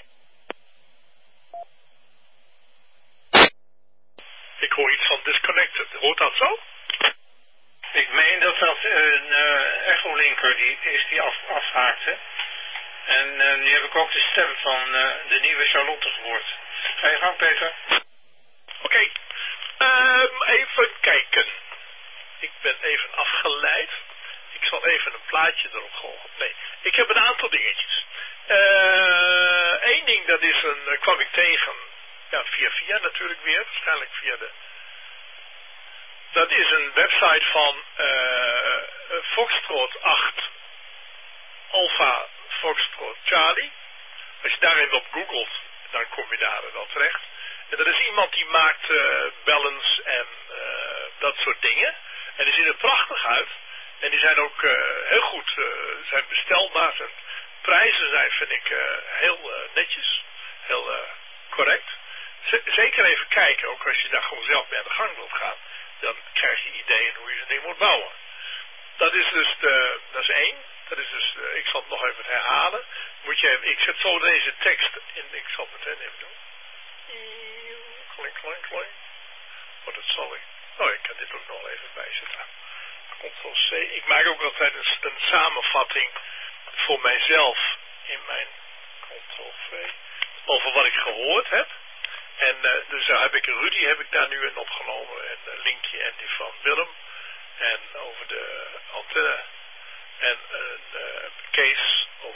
Ik hoor iets van disconnected. Hoort dat zo? Ik meen dat dat een uh, echo-linker die is die af, afhaakte. En uh, nu heb ik ook de stem van uh, de nieuwe Charlotte gehoord. Ga je gang, Peter. Oké. Okay. Um, even kijken. Ik ben even afgeleid. Ik zal even een plaatje erop gooien. Nee, ik heb een aantal dingetjes. Eén uh, ding, dat is een, uh, kwam ik tegen, ja, via via natuurlijk weer, waarschijnlijk via de... Dat is een website van uh, Foxtrot acht, Alpha Foxtrot Charlie. Als je daarin op googelt, dan kom je daar wel terecht. En dat is iemand die maakt uh, balance en uh, dat soort dingen. En die zien er prachtig uit. En die zijn ook uh, heel goed, uh, zijn bestelbaar. En prijzen zijn, vind ik, uh, heel uh, netjes. Heel uh, correct. Z- zeker even kijken, ook als je daar gewoon zelf mee aan de gang wilt gaan. Dan krijg je ideeën hoe je zo'n ding moet bouwen. Dat is dus, de, dat is één. Dat is dus, uh, ik zal het nog even herhalen. Moet je, ik zet zo deze tekst in, ik zal het meteen even doen. Klink, klink, klink. Oh, dat zal ik. Oh, ik kan dit ook nog even bijzetten. Ctrl C. Ik maak ook altijd een, een samenvatting voor mijzelf in mijn Ctrl V over wat ik gehoord heb. En uh, dus daar heb ik Rudy heb ik daar nu in opgenomen en een linkje en die van Willem en over de antenne en uh, uh, Kees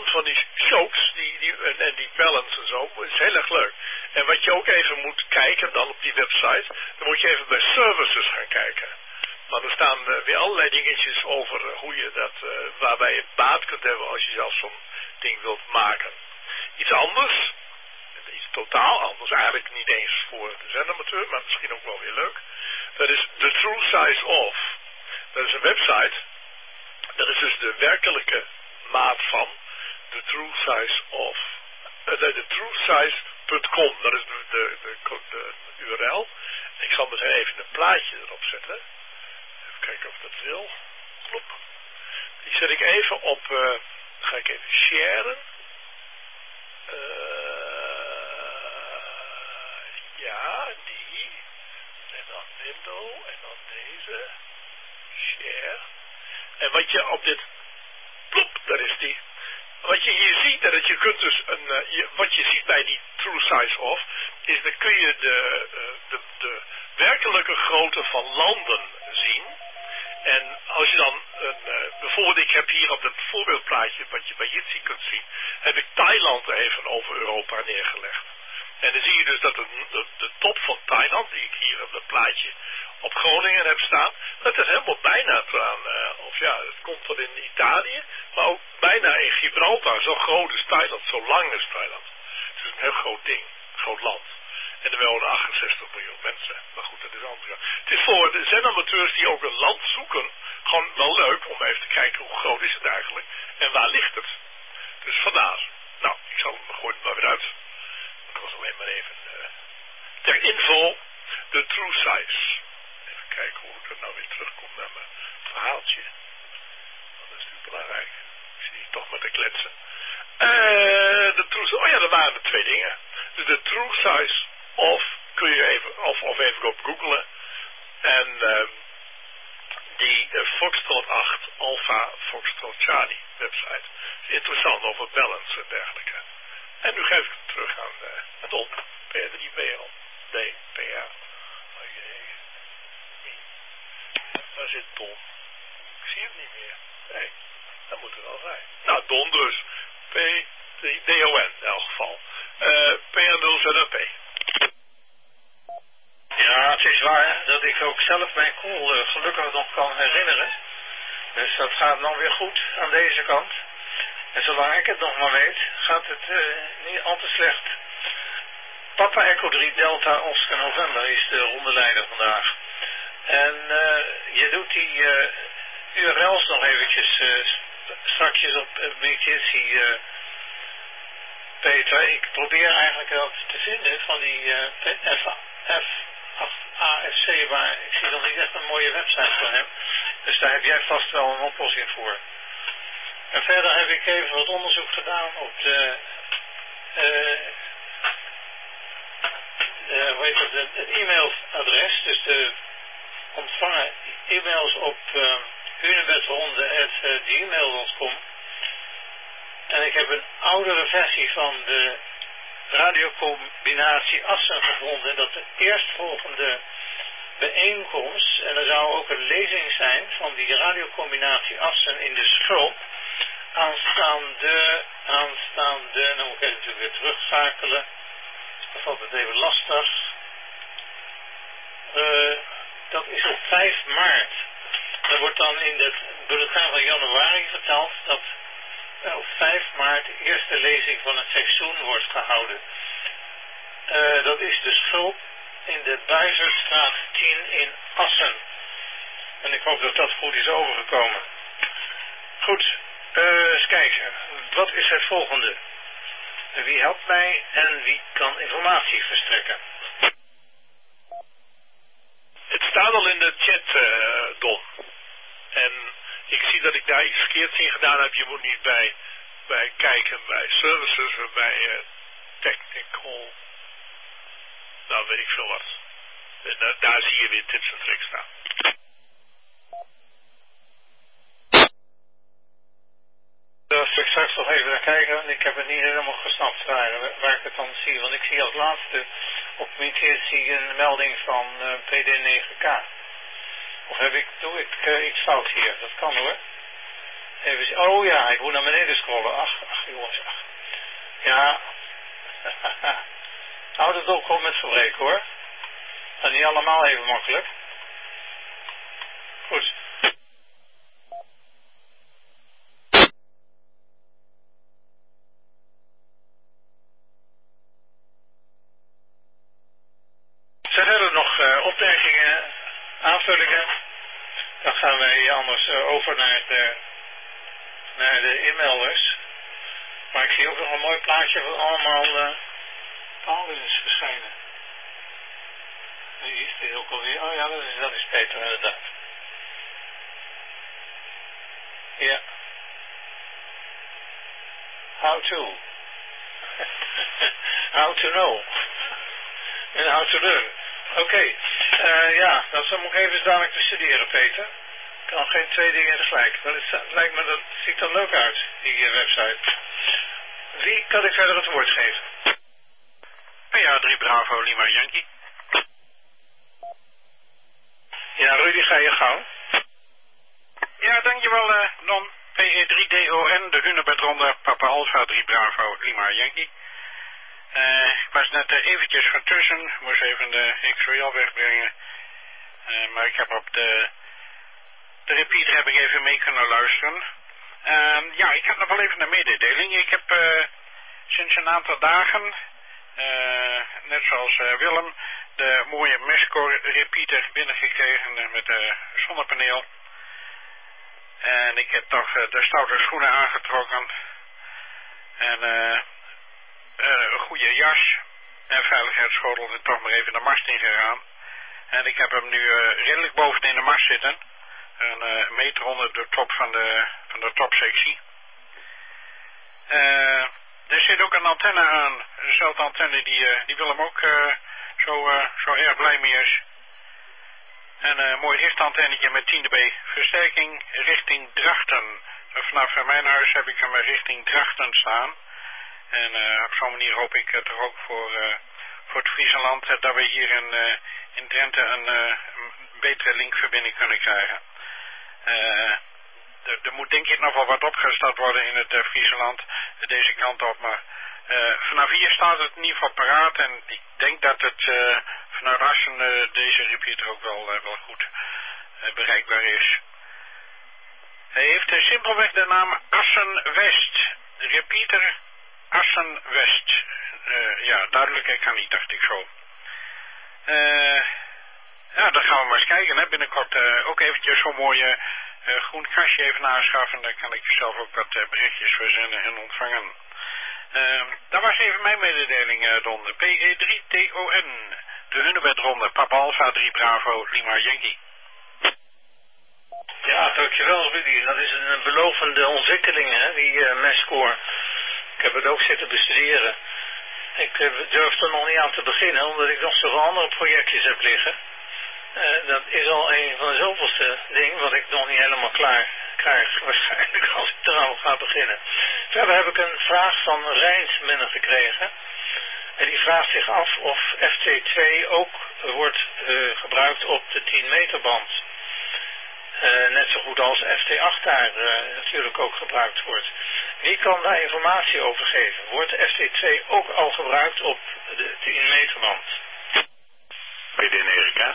komt van die shows die, die, en, en die balance en zo. Dat is heel erg leuk. En wat je ook even moet kijken dan op die website, dan moet je even bij services gaan kijken. Maar er staan uh, weer allerlei dingetjes over uh, hoe je dat, uh, waarbij je baat kunt hebben als je zelf zo'n ding wilt maken. Iets anders, iets totaal anders, eigenlijk niet eens voor de zendamateur, maar misschien ook wel weer leuk. Dat is The True Size Of. Dat is een website, dat is dus de werkelijke maat van The True Size Of. Uh, de true size punt com, dat is de, de, de, de U R L. Ik zal meteen even een plaatje erop zetten. Even kijken of dat wil. Klop. Die zet ik even op, uh, ga ik even sharen. Uh, ja, die. En dan window. En dan deze. Share. En wat je op dit... Plop, dat is die. Wat je hier ziet, dat je kunt dus een... Uh, je, wat je ziet bij die True Size Of, is dat kun je de, uh, de, de werkelijke grootte van landen zien. En als je dan, een, uh, bijvoorbeeld ik heb hier op het voorbeeldplaatje, wat je bij Jitsi kunt zien, heb ik Thailand even over Europa neergelegd. En dan zie je dus dat de, de, de top van Thailand, die ik hier op het plaatje op Groningen heb staan, dat is helemaal bijna aan, uh, of ja, het komt tot in Italië, maar ook bijna in Gibraltar. Zo groot is Thailand, zo lang is Thailand. Het is een heel groot ding, een groot land. En er wonen achtenzestig miljoen mensen. Maar goed, dat is anders. Het is voor de zendamateurs die ook een land zoeken, gewoon wel leuk om even te kijken hoe groot is het eigenlijk en waar ligt het. Dus vandaar. Nou, ik zal hem gooien maar weer uit. Ik was alleen maar even uh, ter info, de true size. Even kijken hoe ik er nou weer terugkom naar mijn verhaaltje. Dat is natuurlijk belangrijk. Ik zie hier toch maar te kletsen. Uh, de true, oh ja, er waren er twee dingen. Dus de true size of kun je even, of, of even op googlen. En uh, die uh, Foxtrot acht Alpha Foxtrot Charlie website. Is interessant over balance en dergelijke. En nu geef ik het terug aan uh, het op. P drie B L D P A. Oh jee. Waar zit Don? Ik zie hem niet meer. Nee, dat moet er wel zijn. Nou, Don dus. P D O N in elk geval. Uh, P N nul Z N P. Ja, het is waar dat ik ook zelf mijn call uh, gelukkig nog kan herinneren. Dus dat gaat dan weer goed aan deze kant. En zolang ik het nog maar weet, gaat het uh, niet al te slecht. Papa Echo drie Delta Oscar November is de rondeleider vandaag. En uh, je doet die uh, U R L's nog eventjes uh, strakjes op uh, Meditie, uh, Peter. Ik probeer eigenlijk wel te vinden van die uh, F acht A F C, maar ik zie nog niet echt een mooie website van hem. Dus daar heb jij vast wel een oplossing voor. En verder heb ik even wat onderzoek gedaan op de, uh, uh, hoe heet het, het e-mailadres. Dus de ontvangen e-mails op uh, hunebedronde at gmail dot com. En ik heb een oudere versie van de radiocombinatie Assen gevonden. Dat de eerstvolgende bijeenkomst, en er zou ook een lezing zijn van die radiocombinatie Assen in de Schulp. Aanstaande, aanstaande, nou moet ik natuurlijk weer terugschakelen. Dat is altijd even lastig. Uh, dat is op vijf maart. Er wordt dan in het bulletin van januari verteld dat uh, op vijf maart de eerste lezing van het seizoen wordt gehouden. Uh, dat is de Schulp in de Buizerstraat tien in Assen. En ik hoop dat dat goed is overgekomen. Goed. Uh, eens kijken, wat is het volgende? Wie helpt mij en wie kan informatie verstrekken? Het staat al in de chat, uh, Don. En ik zie dat ik daar iets verkeerds in gedaan heb. Je moet niet bij, bij kijken bij services, maar bij uh, technical, nou weet ik veel wat. En uh, daar zie je weer tips en tricks staan. Daar zal ik straks nog even naar kijken. Ik heb het niet helemaal gesnapt waar, waar ik het dan zie. Want ik zie als laatste op mijn zie een melding van uh, P D negen K. Of heb ik, doe ik uh, iets fout hier? Dat kan hoor. Even zien. Oh ja, ik moet naar beneden scrollen. Ach, ach joh. het ook wel met verbreken hoor. En niet allemaal even makkelijk. Goed. Zijn er nog uh, opmerkingen, aanvullingen? Dan gaan wij anders uh, over naar de, naar de e-mailers. Maar ik zie ook nog een mooi plaatje van allemaal uh, paalwiners verschijnen. Wie is dit ook alweer? Oh ja, dat is, dat is Peter inderdaad. Ja. How to. How to know. En how to learn. Oké. Okay. Uh, ja, dat zal ik even dadelijk bestuderen, Peter. Ik kan geen twee dingen tegelijk. Maar het lijkt me, dat ziet er leuk uit, die uh, website. Wie kan ik verder het woord geven? P A drie Bravo Lima Yankee. Ja, Rudy, ga je gang. Ja, dankjewel, uh, Don. P E drie D O N, de Hunebedronde, Papa Alpha drie Bravo Lima Yankee. Uh, ik was net uh, eventjes van tussen, moest even de X R L wegbrengen. Uh, maar ik heb op de, de repeater heb ik even mee kunnen luisteren. Uh, ja, ik heb nog wel even een mededeling. Ik heb uh, sinds een aantal dagen, uh, net zoals uh, Willem, de mooie Mescore repeater binnengekregen uh, met de uh, zonnepaneel. En ik heb toch uh, de stoute schoenen aangetrokken. En uh, uh, een goede jas en veiligheidsschotel en toch maar even de mast ingegaan. En ik heb hem nu uh, redelijk bovenin de mast zitten. Een uh, meter onder de top van de, van de topsectie. Uh, er zit ook een antenne aan. Dezelfde antenne die, uh, die Willem ook uh, zo, uh, zo erg blij mee is. En een uh, mooi richtantennetje met tien dB versterking richting Drachten. Vanaf mijn huis heb ik hem richting Drachten staan. En uh, op zo'n manier hoop ik uh, toch ook voor, uh, voor het Friesenland uh, dat we hier in, uh, in Drenthe een, uh, een betere linkverbinding kunnen krijgen. Uh, er moet denk ik nog wel wat opgestart worden in het uh, Friesenland, uh, deze kant op. Maar uh, vanaf hier staat het in ieder geval paraat en ik denk dat het uh, vanuit Assen uh, deze repeater ook wel, uh, wel goed uh, bereikbaar is. Hij heeft uh, simpelweg de naam Assen West. Repeater Assen West. Uh, ja, duidelijker kan niet, dacht ik zo. Uh, ja, dan gaan we maar eens kijken. Hè. Binnenkort uh, ook eventjes zo'n mooie uh, groen kastje even aanschaffen. Dan kan ik zelf ook wat uh, berichtjes verzenden en ontvangen. Uh, dat was even mijn mededeling, uh, Don. P E drie D O N. De Hunebedronde, Papa Alpha drie Bravo Lima Yankee. Ja, dankjewel Rudy. Dat is een belovende ontwikkeling, hè, die uh, Mescore. Ik heb het ook zitten bestuderen. Ik uh, durf er nog niet aan te beginnen, omdat ik nog zoveel andere projectjes heb liggen. Uh, dat is al een van de zoveelste dingen wat ik nog niet helemaal klaar krijg, waarschijnlijk als ik eraan ga beginnen. Verder heb ik een vraag van Rijns binnengekregen. En die vraagt zich af of F T twee ook wordt uh, gebruikt op de tien meter band. Uh, net zo goed als F T acht daar uh, natuurlijk ook gebruikt wordt. Wie kan daar informatie over geven? Wordt F T twee ook al gebruikt op de tien meter band? P D negen K.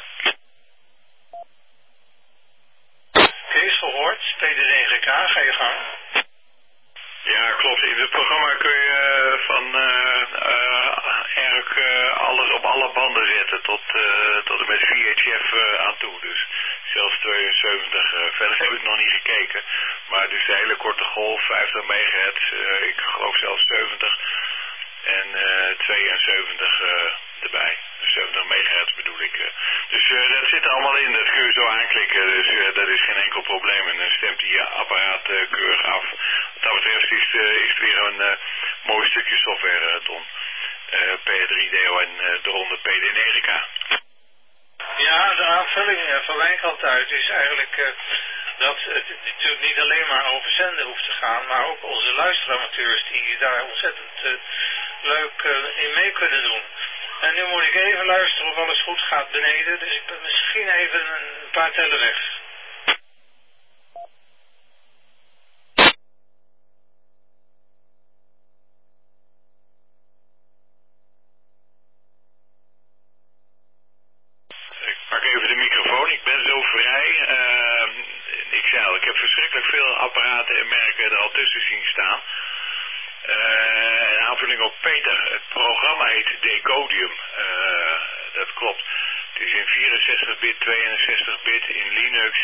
Kees, gehoord. P D negen K, ga je gang. Ja, klopt. In het programma kun je uh, van uh, uh, eigenlijk uh, alles op alle banden zetten tot, uh, tot en met V H F uh, aan toe. Dus zelfs tweeënzeventig. Uh, verder heb ik nog niet gekeken. Maar dus de hele korte golf, vijftig megahertz, uh, ik geloof zelfs zeventig en uh, tweeënzeventig uh, erbij. Dus zeventig megahertz bedoel ik. Uh. Dus uh, dat zit er allemaal in, dat kun je zo aanklikken. Dus uh, dat is geen enkel probleem. En dan stemt hij je apparaat uh, keurig af. Wat dat betreft is, uh, is het weer een uh, mooi stukje software, uh, Don. Uh, P E drie D O N, uh, de ronde P D negen K. Ja, de aanvulling uh, van mijn kant uit is eigenlijk uh, dat het natuurlijk niet alleen maar over zenden hoeft te gaan, maar ook onze luisteramateurs die daar ontzettend uh, leuk uh, in mee kunnen doen. En nu moet ik even luisteren of alles goed gaat beneden, dus ik ben misschien even een paar tellen weg. invulling op Peter. Het programma heet Decodium. Uh, dat klopt. Het is in vierenzestig bit, tweeënzestig bit, in Linux.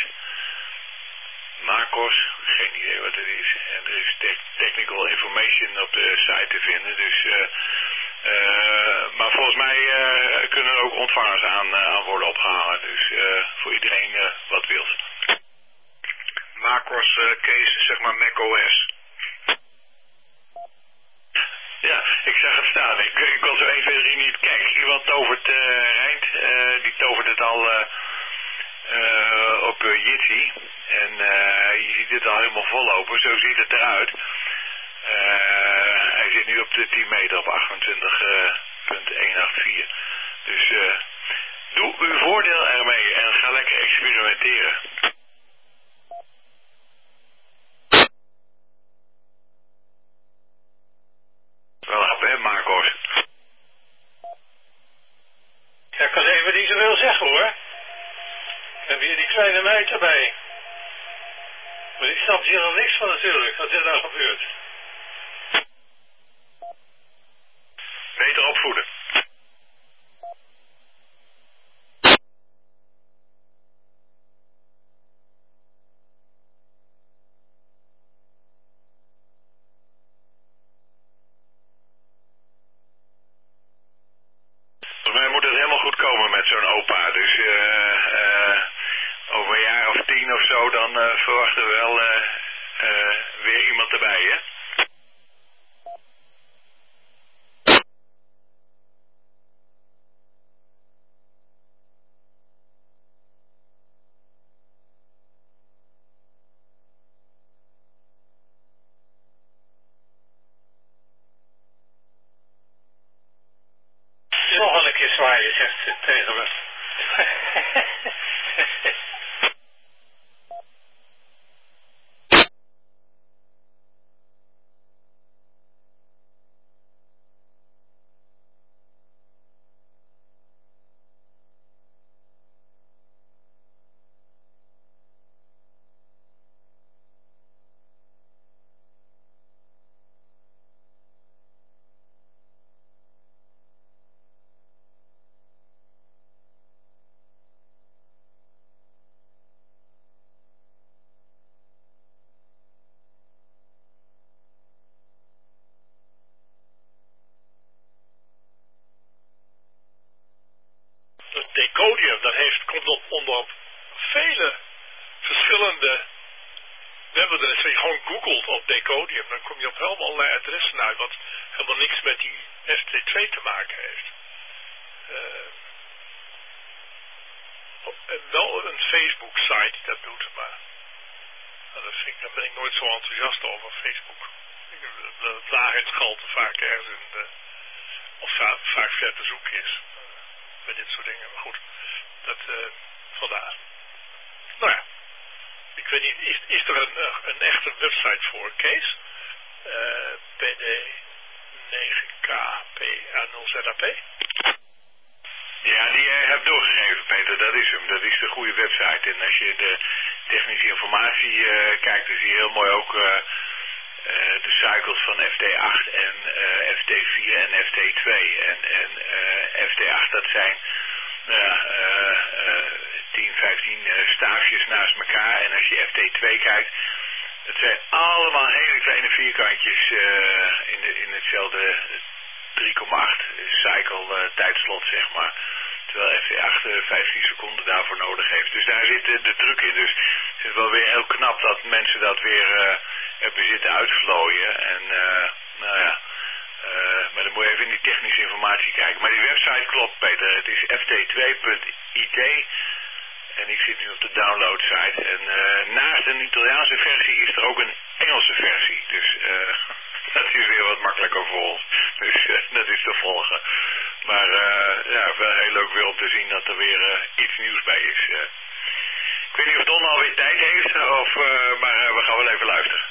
Macos, geen idee wat het is. En er is te technical information op de site te vinden. Dus, uh, uh, maar volgens mij uh, kunnen er ook ontvangers aan, uh, aan worden opgehangen. Dus uh, voor iedereen uh, wat wil. Macos, uh, Kees, zeg maar macOS. Ja, ik zag het staan. Ik, ik kon zo één, twee, drie niet. Kijk, iemand tovert, uh, Rijnt, uh, die tovert het al uh, uh, op uh, Jitsi. En uh, je ziet het al helemaal vollopen. Zo ziet het eruit. Uh, hij zit nu op de tien meter op achtentwintig komma honderdachtenvier. Dus uh, doe uw voordeel ermee en ga lekker experimenteren. Wel af, hè, Marcos? Ja, ik kan even niet zoveel zeggen, hoor. We hebben hier die kleine meid erbij. Maar die snapt hier nog niks van natuurlijk, wat er nou gebeurt. Beter opvoeden. Volgens mij moet het helemaal goed komen met zo'n opa. Dus uh, uh, over een jaar of tien of zo, dan uh, verwachten we wel uh, uh, weer iemand erbij, hè? Nog wel een keer zwaaien, zegt ze tegen me. Dat Decodium, dat heeft, komt op onder vele verschillende webadressen. Als je gewoon googelt op Decodium, dan kom je op helemaal allerlei adressen uit, wat helemaal niks met die F T twee te maken heeft. Uh, en wel een Facebook site die dat doet, maar nou, dat vind ik, daar ben ik nooit zo enthousiast over, Facebook. Het waarheidsgehalte vaak ergens in de, of va vaak ver te zoeken is. Bij dit soort dingen, maar goed, dat uh, vandaar. Nou ja, ik weet niet, is, is er een, een echte website voor, Kees? Uh, P D negen K P A nul Z A P? Ja, die jij hebt doorgegeven, Peter, dat is hem. Dat is de goede website. En als je de technische informatie uh, kijkt, dan zie je heel mooi ook uh, uh, de cycles van F T acht en uh, F T vier en F T twee. En, en uh, F T acht, dat zijn uh, uh, uh, tien, vijftien uh, staafjes naast elkaar. En als je F T twee kijkt, dat zijn allemaal hele kleine vierkantjes uh, in, de, in hetzelfde drie komma acht cycle uh, tijdslot, zeg maar. Terwijl F T acht uh, vijftien seconden daarvoor nodig heeft. Dus daar zit uh, de druk in. Dus het is wel weer heel knap dat mensen dat weer uh, hebben zitten uitvlooien. En uh, nou ja, uh, maar dan moet je even in die technische informatie kijken. Maar die website klopt, Peter. Het is f t twee punt i t. En ik zit nu op de download site. En uh, naast een Italiaanse versie is er ook een Engelse versie. Dus uh, dat is weer wat makkelijker voor ons. Dus uh, dat is te volgen. Maar uh, ja, wel heel leuk weer om te zien dat er weer uh, iets nieuws bij is. Uh. Ik weet niet of Don alweer tijd heeft, of, uh, maar uh, we gaan wel even luisteren.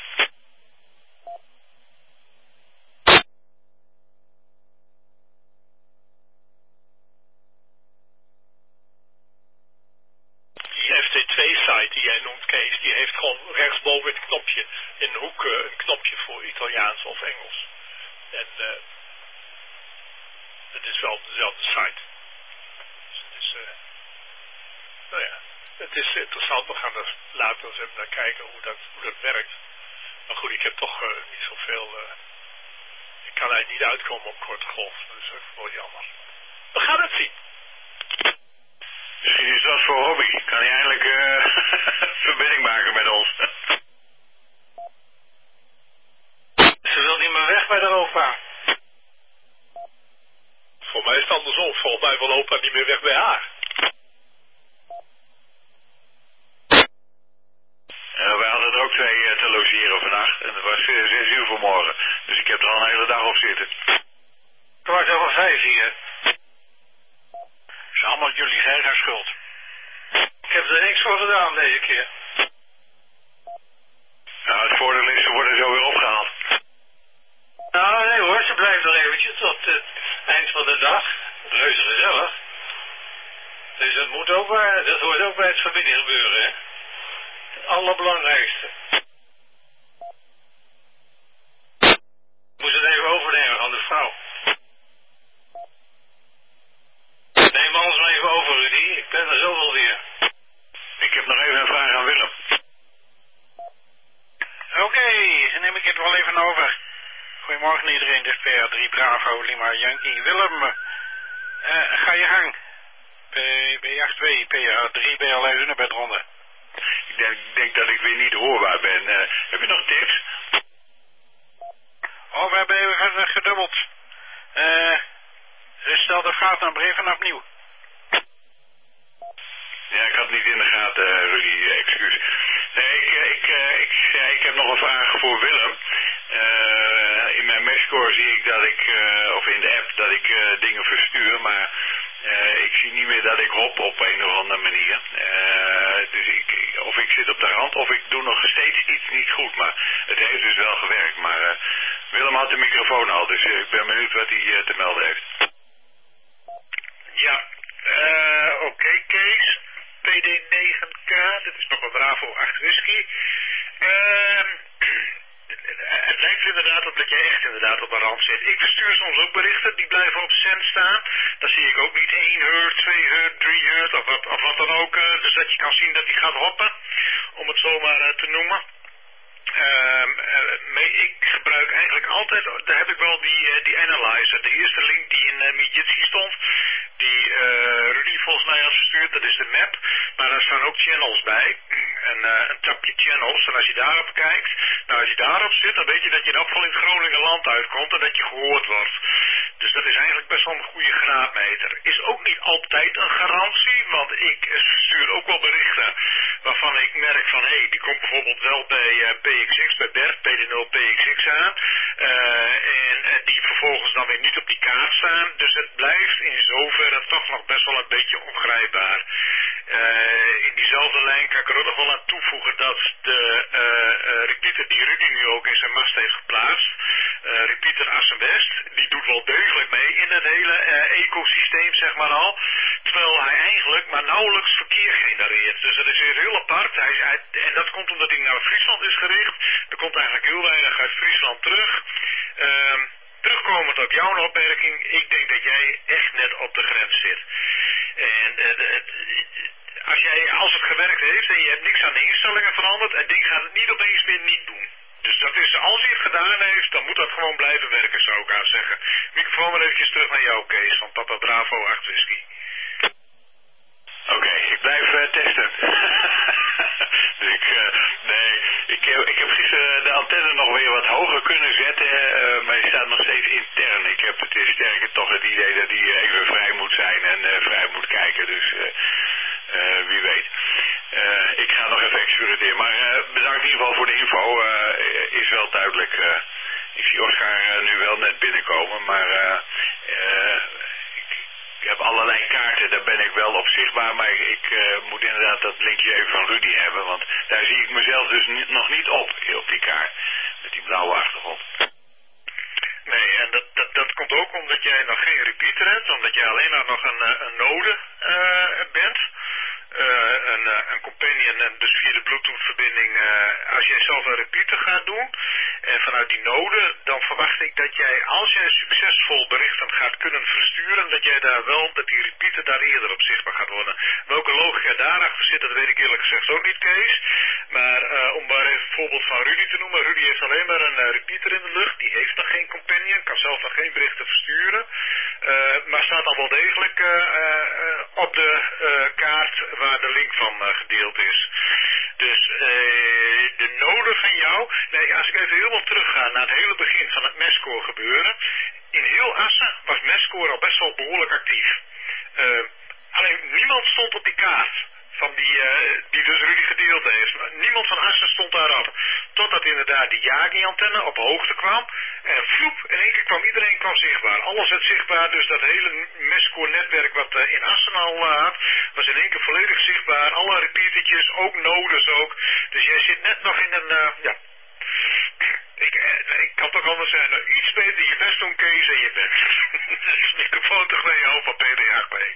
Die F T twee site die jij noemt, Kees, die heeft gewoon rechtsboven het knopje, in de hoek uh, een knopje voor Italiaans of Engels. En uh, dezelfde, dezelfde site. Dus het is, uh, nou ja, het is interessant. We gaan er later eens even naar kijken hoe dat, hoe dat werkt. Maar goed, ik heb toch uh, niet zoveel... Uh, ik kan eigenlijk niet uitkomen op korte golf. Dus dat is wel jammer. We gaan het zien. Misschien is dat voor Hobby. Kan hij eindelijk uh, verbinding maken met ons. Ze wil niet meer weg bij de opa. Voor mij is het andersom. Volgens mij wil opa niet meer weg bij haar. Uh, wij hadden er ook twee uh, te logeren vannacht. En het was uh, zes uur vanmorgen. Dus ik heb er al een hele dag op zitten. Kwart over vijf hier. Het is allemaal jullie eigen schuld. Ik heb er niks voor gedaan deze keer. Nou, het voordeel is, ze worden zo weer opgehaald. Nou, nee hoor, ze blijft nog eventjes tot het eind van de dag. Reuze gezellig. Dus dat moet ook bij, dat hoort ook bij het familiegebeuren, hè. Het allerbelangrijkste. Ik moest het even overnemen aan de vrouw. Neem alles maar even over, Rudy. Ik ben er zoveel weer. Ik heb nog even een vraag aan Willem. Oké, okay, dan neem ik het wel even over. Goedemorgen iedereen, dit is P R drie Bravo Lima Yankee. Willem, uh, ga je gang. B acht twee, P R drie, B L Hunebedronde. Ik denk, denk dat ik weer niet hoorbaar ben. Uh, heb je nog tips? Oh, we hebben even gedubbeld. Uh, stel de vraag dan even opnieuw. Ja, ik had het niet in de gaten, uh, Rudy, uh, excuus. Nee, ik, ik, uh, ik, ik, ik heb nog een vraag voor Willem. Uh, in mijn mescore zie ik dat ik, uh, of in de app, dat ik uh, dingen verstuur, maar uh, ik zie niet meer dat ik hop op een of andere manier. Uh, dus ik, of ik zit op de rand, of ik doe nog steeds iets niet goed, maar het heeft dus wel gewerkt. Maar uh, Willem had de microfoon al, dus uh, ik ben benieuwd wat hij uh, te melden heeft. Ja, uh, oké okay, Kees. P D negen K, dit is nog een Bravo acht whisky. Uh, het lijkt er inderdaad op dat jij echt inderdaad op een rand zit. Ik verstuur soms ook berichten, die blijven op cent staan. Dan zie ik ook niet één hurt, twee hurt, drie hurt of wat, of wat dan ook. Uh, dus dat je kan zien dat die gaat hoppen, om het zomaar uh, te noemen. Uh, uh, ik gebruik eigenlijk altijd, daar heb ik wel die, uh, die analyzer. De eerste link die in uh, Mijitsi stond, die uh, Rudy volgens mij had verstuurd, dat is de map. Maar daar staan ook channels bij. En uh, een tapje channels. En als je daarop kijkt, nou als je daarop zit, dan weet je dat je in elk geval in het Groningenland uitkomt en dat je gehoord wordt. Dus dat is eigenlijk best wel een goede graadmeter. Is ook niet altijd een garantie, want ik stuur ook wel berichten waarvan ik merk van, hé, hey, die komt bijvoorbeeld wel bij uh, P X X, bij Bert, P D nul P X X aan. Uh, en uh, die vervolgens dan weer niet op die kaart staan. Dus het blijft in zoverre toch nog best wel een beetje ongrijpbaar. Uh, in diezelfde lijn kan ik er ook nog wel aan toevoegen dat de uh, uh, repeater die Rudy nu ook in zijn mast heeft geplaatst, uh, repeater Assen West, die doet wel degelijk mee in het hele uh, ecosysteem, zeg maar al. Terwijl hij eigenlijk maar nauwelijks verkeer genereert. Dus dat is weer heel apart. Hij, hij, en dat komt omdat hij naar Friesland is gericht. Er komt eigenlijk heel weinig uit Friesland terug. Uh, terugkomend op jouw opmerking, ik denk dat jij echt net op de grens zit. En uh, het, als, jij, als het gewerkt heeft en je hebt niks aan de instellingen veranderd, het ding gaat het niet opeens meer niet doen. Dus dat is, als hij het gedaan heeft, dan moet dat gewoon blijven werken, zou ik aan zeggen. Microfoon maar eventjes terug naar jou, Kees, van Papa Bravo acht Whisky. Oké, okay, ik blijf uh, testen. dus ik, uh, nee, ik, uh, ik heb gisteren de antenne nog weer wat hoger kunnen zetten, uh, maar die staat nog steeds intern. Ik heb het sterker toch het idee dat die even vrij moet zijn en uh, vrij moet kijken, dus uh, uh, wie weet. Uh, ik ga nog even experimenteren, maar uh, bedankt in ieder geval voor de info, uh, is wel duidelijk. Uh, ik zie Oscar uh, nu wel net binnenkomen, maar uh, uh, ik heb allerlei kaarten, daar ben ik wel op zichtbaar, maar ik, ik uh, moet inderdaad dat linkje even van Rudy hebben, want daar zie ik mezelf dus niet, nog niet op, op die kaart, met die blauwe achtergrond. Nee, en dat, dat, dat komt ook omdat jij nog geen repeater hebt, omdat jij alleen maar nog een, een node uh, bent. uh, een, uh, een companion en dus via de Bluetooth verbinding, uh, als jij zelf een repeater gaat doen en vanuit die node, dan verwacht ik dat jij, als jij succesvol berichten gaat kunnen versturen, dat jij daar wel, dat die repeater daar eerder op zichtbaar gaat worden. Welke logica daarachter zit, dat weet ik eerlijk gezegd ook niet, Kees. Maar uh, om maar even een voorbeeld van Rudy te noemen, Rudy heeft alleen maar een uh, repeater in de lucht, die heeft nog geen companion, kan zelf nog geen berichten versturen, uh, maar staat al wel degelijk uh, uh, op de uh, kaart waar de link van uh, gedeeld is. Dus uh, de node van jou, nee, als ik even helemaal terugga naar het hele begin van het Mescore gebeuren, in heel Assen was Mescore al best wel behoorlijk actief. Uh, alleen niemand stond op die kaart. Van die, uh, die dus Rudy gedeeld heeft. Niemand van Assen stond daarop. Totdat inderdaad die Yagi-antenne op hoogte kwam. En vloep, in één keer kwam iedereen kwam zichtbaar. Alles werd zichtbaar, dus dat hele Mescore-netwerk wat uh, in Assen al uh, had, was in één keer volledig zichtbaar. Alle repeatertjes, ook nodes ook. Dus jij zit net nog in een, uh, ja... Ik, uh, ik kan toch anders zijn, uh, iets beter je best doen, Kees, en je bent. Dus microfoon toch naar jou van Peter Jaagwee.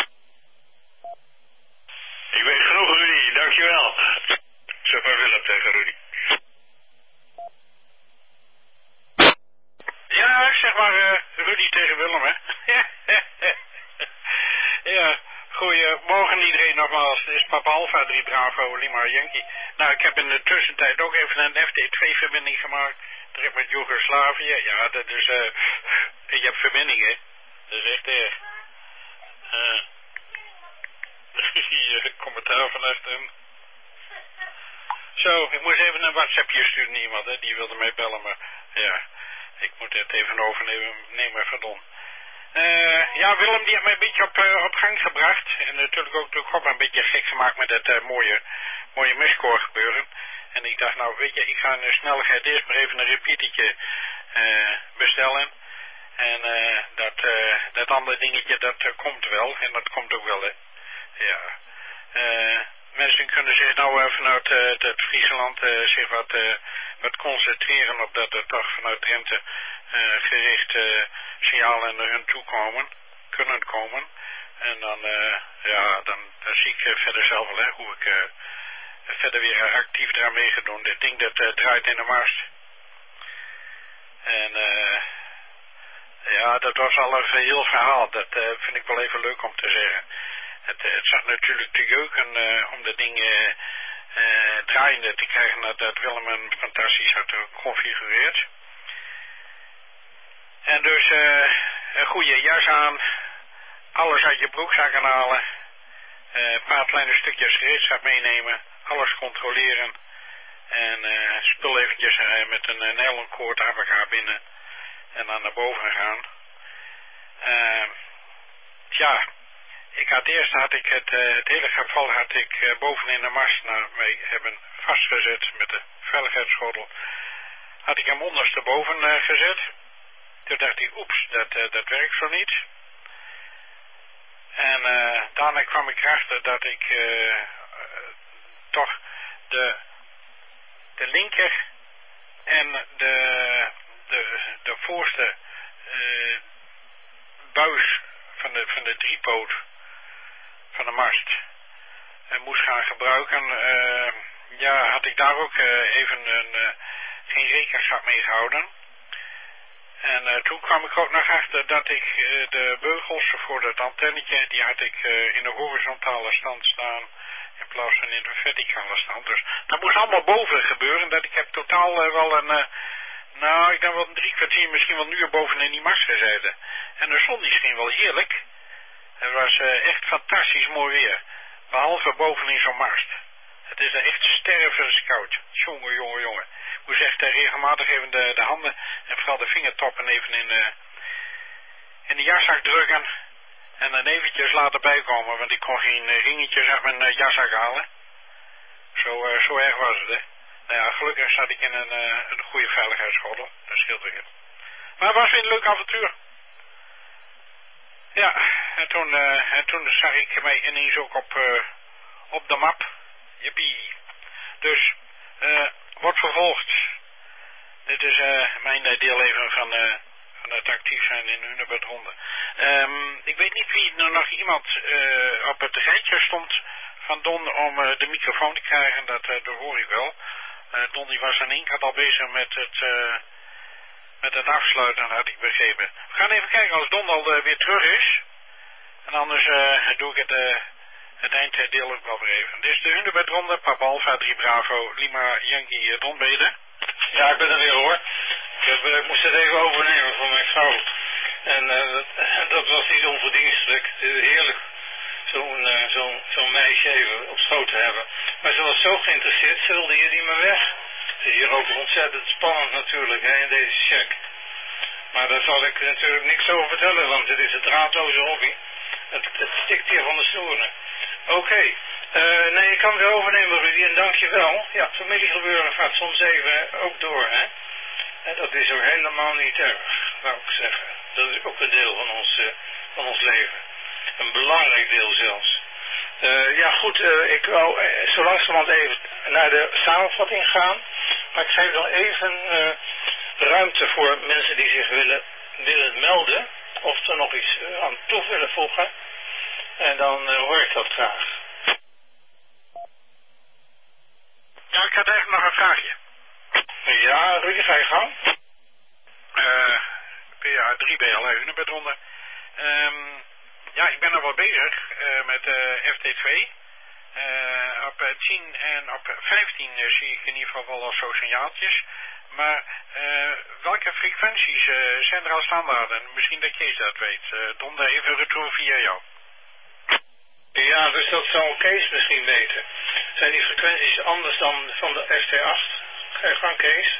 Ik weet genoeg, Rudy. Dankjewel. Zeg maar Willem tegen Rudy. Ja, zeg maar uh, Rudy tegen Willem, hè. Ja, goeiemorgen iedereen nogmaals. Dit is Papa Alpha drie Bravo Lima Yankee. Nou, ik heb in de tussentijd ook even een F T twee verbinding gemaakt. Direct met Joegoslavië. Ja, dat is, uh, je hebt verbindingen. Dat is echt erg. Uh, Hier, commentaar van achterin. Zo, ik moest even een WhatsAppje sturen naar iemand, hè, die wilde mij bellen, maar ja, ik moet het even overnemen, nemen van Don. Uh, ja, Willem die heeft mij een beetje op, uh, op gang gebracht en natuurlijk ook door Gop een beetje gek gemaakt met dat uh, mooie, mooie Mescore gebeuren. En ik dacht, nou weet je, ik ga in de snelheid eerst maar even een repeatertje uh, bestellen. En uh, dat, uh, dat andere dingetje, dat uh, komt wel, en dat komt ook wel, hè. Ja, uh, mensen kunnen zich nou uh, vanuit uh, het Friesland uh, zich wat, uh, wat concentreren op dat er toch vanuit Drenthe uh, gericht uh, signalen naar hun toe komen, kunnen komen. En dan, uh, ja, dan, dan zie ik uh, verder zelf wel, hè, hoe ik uh, verder weer uh, actief eraan mee ga doen. Dit ding dat uh, draait in de mast. En uh, ja, dat was al een heel verhaal. Dat uh, vind ik wel even leuk om te zeggen. Het, het zat natuurlijk te jeuken uh, om de dingen uh, draaiende te krijgen nadat Willem hem fantastisch had geconfigureerd. En dus uh, een goede jas aan, alles uit je broekzakken halen, uh, een paar kleine stukjes gereedschap meenemen, alles controleren en uh, spul eventjes uh, met een uh, nylonkoord aan elkaar binnen en dan naar boven gaan. Uh, tja... Ik had eerst had ik het, uh, het hele geval had ik uh, bovenin de mast, nou, wij hebben vastgezet met de veiligheidsgordel, had ik hem ondersteboven uh, gezet. Toen dacht ik, oeps, dat, uh, dat werkt zo niet. En uh, daarna kwam ik erachter dat ik uh, uh, toch de, de linker en de, de, de voorste uh, buis van de, van de driepoot van de mast en moest gaan gebruiken. Uh, ja, had ik daar ook uh, even een, uh, geen rekenschap mee gehouden. En uh, toen kwam ik ook nog achter dat ik uh, de beugels voor het antennetje, die had ik uh, in de horizontale stand staan in plaats van in de verticale stand. Dus dat moest allemaal boven gebeuren. Dat ik heb totaal uh, wel een, uh, nou ik denk wel een drie kwartier, misschien wel een uur boven in die mast gezeten. En de zon die scheen wel heerlijk. Het was uh, echt fantastisch mooi weer. Behalve bovenin zo'n mast. Het is er echt stervenskoud. Jongen, jongen, jongen. Ik moest echt uh, regelmatig even de, de handen en vooral de vingertoppen even in de, in de jaszak drukken. En dan eventjes laten bijkomen, want ik kon geen uh, ringetjes uit mijn uh, jaszak halen. Zo, uh, zo erg was het, hè. Nou ja, gelukkig zat ik in een, uh, een goede veiligheidsgordel. Dat scheelt weer. Maar het was weer een leuk avontuur. Ja, en toen, uh, en toen zag ik mij ineens ook op, uh, op de map. Jippie. Dus, uh, wordt vervolgd. Dit is uh, mijn uh, deel even van, uh, van het actief zijn in Hunebedronde. Um, ik weet niet wie er nog iemand uh, op het rijtje stond van Don om uh, de microfoon te krijgen, dat, uh, dat hoor ik wel. Uh, Don die was aan één kant al bezig met het, uh, met het afsluiten, had ik begrepen. We gaan even kijken als Don al uh, weer terug is. En anders uh, doe ik het, uh, het einddeel ook wel weer even. Dit is de Hunebedronde, Papa Alpha drie Bravo, Lima Yankee, uh, Don Bede. Ja, ik ben er weer hoor. Ik, heb, uh, ik moest het even overnemen van mijn vrouw. En uh, dat, dat was niet onverdienstelijk. Heerlijk zo'n uh, zo'n zo'n meisje even op schoot te hebben. Maar ze was zo geïnteresseerd, ze wilde hier niet meer weg. Het is hier ook ontzettend spannend natuurlijk, hè, in deze check. Maar daar zal ik natuurlijk niks over vertellen, want het is een draadloze hobby. Het, het stikt hier van de snoeren. Oké, okay. uh, nee, ik kan weer overnemen, Rudy, en dank je wel. Ja, familiegebeuren gaat soms even ook door, hè. En dat is ook helemaal niet erg, zou ik zeggen. Dat is ook een deel van ons, uh, van ons leven. Een belangrijk deel zelfs. Uh, ja goed, uh, ik wou uh, zo langzamerhand even naar de samenvatting gaan. Maar ik geef dan even uh, ruimte voor mensen die zich willen, willen melden. Of er nog iets uh, aan toe willen voegen. En dan uh, hoor ik dat graag. Ja, ik had eigenlijk nog een vraagje. Ja, Rudy, ga je gang. Uh, P A drie B L Hunebedronde. Um, ja, ik ben er wel bezig uh, met uh, F T twee. Uh, op uh, tien en op vijftien uh, zie ik in ieder geval wel al zo signaaltjes. Maar uh, welke frequenties uh, zijn er al standaarden? Misschien dat Kees dat weet. Uh, Don, even retour via jou. Ja, dus dat zou Kees misschien weten. Zijn die frequenties anders dan van de F T acht? Ga je gang, Kees.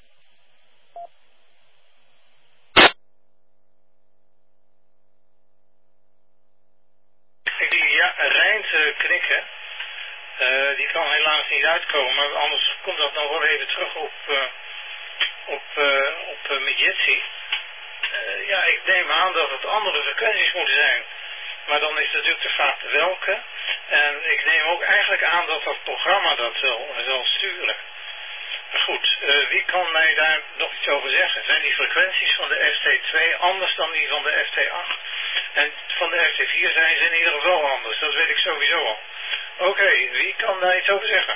Ik zie ja, Rijnt uh, knikken. Uh, die kan helaas niet uitkomen, maar anders komt dat nog wel even terug op, uh, op, uh, op uh, Midgetsi. Uh, ja, ik neem aan dat het andere frequenties moeten zijn. Maar dan is natuurlijk de vraag welke. En ik neem ook eigenlijk aan dat dat programma dat zal, zal sturen. Maar goed, uh, wie kan mij daar nog iets over zeggen? Zijn die frequenties van de F T twee anders dan die van de F T acht? En van de F T vier zijn ze in ieder geval anders, dat weet ik sowieso al. Oké, okay, wie kan daar iets over zeggen?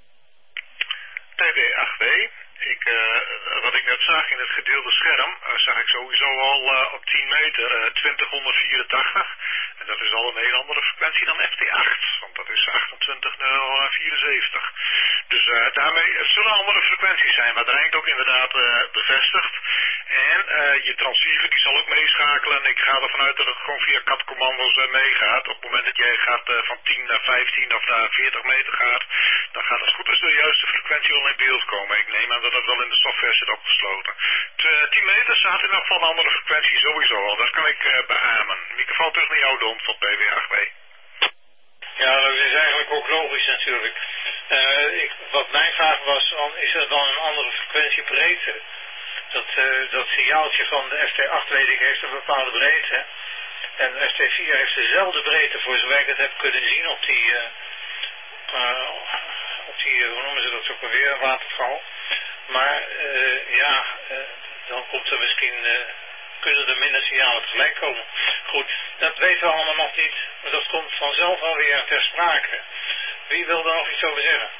T B acht B. Ik, uh, wat ik net zag in het gedeelde scherm, uh, zag ik sowieso al uh, op tien meter uh, twintig honderdvierentachtig. En dat is al een heel andere frequentie dan F T acht, want dat is achtentwintig nul vierenzeventig. Dus uh, daarmee het zullen andere frequenties zijn, maar daar hangt ook inderdaad uh, bevestigd. En uh, je transceiver die zal ook meeschakelen. Ik ga ervan uit dat het gewoon via C A D-commando's uh, meegaat. Op het moment dat jij gaat uh, van tien naar vijftien of naar veertig meter gaat, dan gaat het goed als de juiste frequentie wel in beeld komen. Ik neem aan dat dat wel in de software zit opgesloten. tien meter staat in elk geval een andere frequentie sowieso al. Dat kan ik uh, beamen. Microfoon terug naar jou, Don, van P W acht B. Ja, dat is eigenlijk ook logisch natuurlijk. Uh, ik, wat mijn vraag was, is er dan een andere frequentiebreedte? Dat, uh, dat signaaltje van de F T acht, weet ik, heeft een bepaalde breedte. En de F T vier heeft dezelfde breedte, voor zover ik het heb kunnen zien op die, uh, uh, op die, uh, hoe noemen ze dat ook alweer, waterval. Maar uh, ja, uh, dan komt er misschien, uh, kunnen er minder signalen tegelijk komen. Goed, dat weten we allemaal nog niet, maar dat komt vanzelf alweer ter sprake. Wie wil er nog iets over zeggen?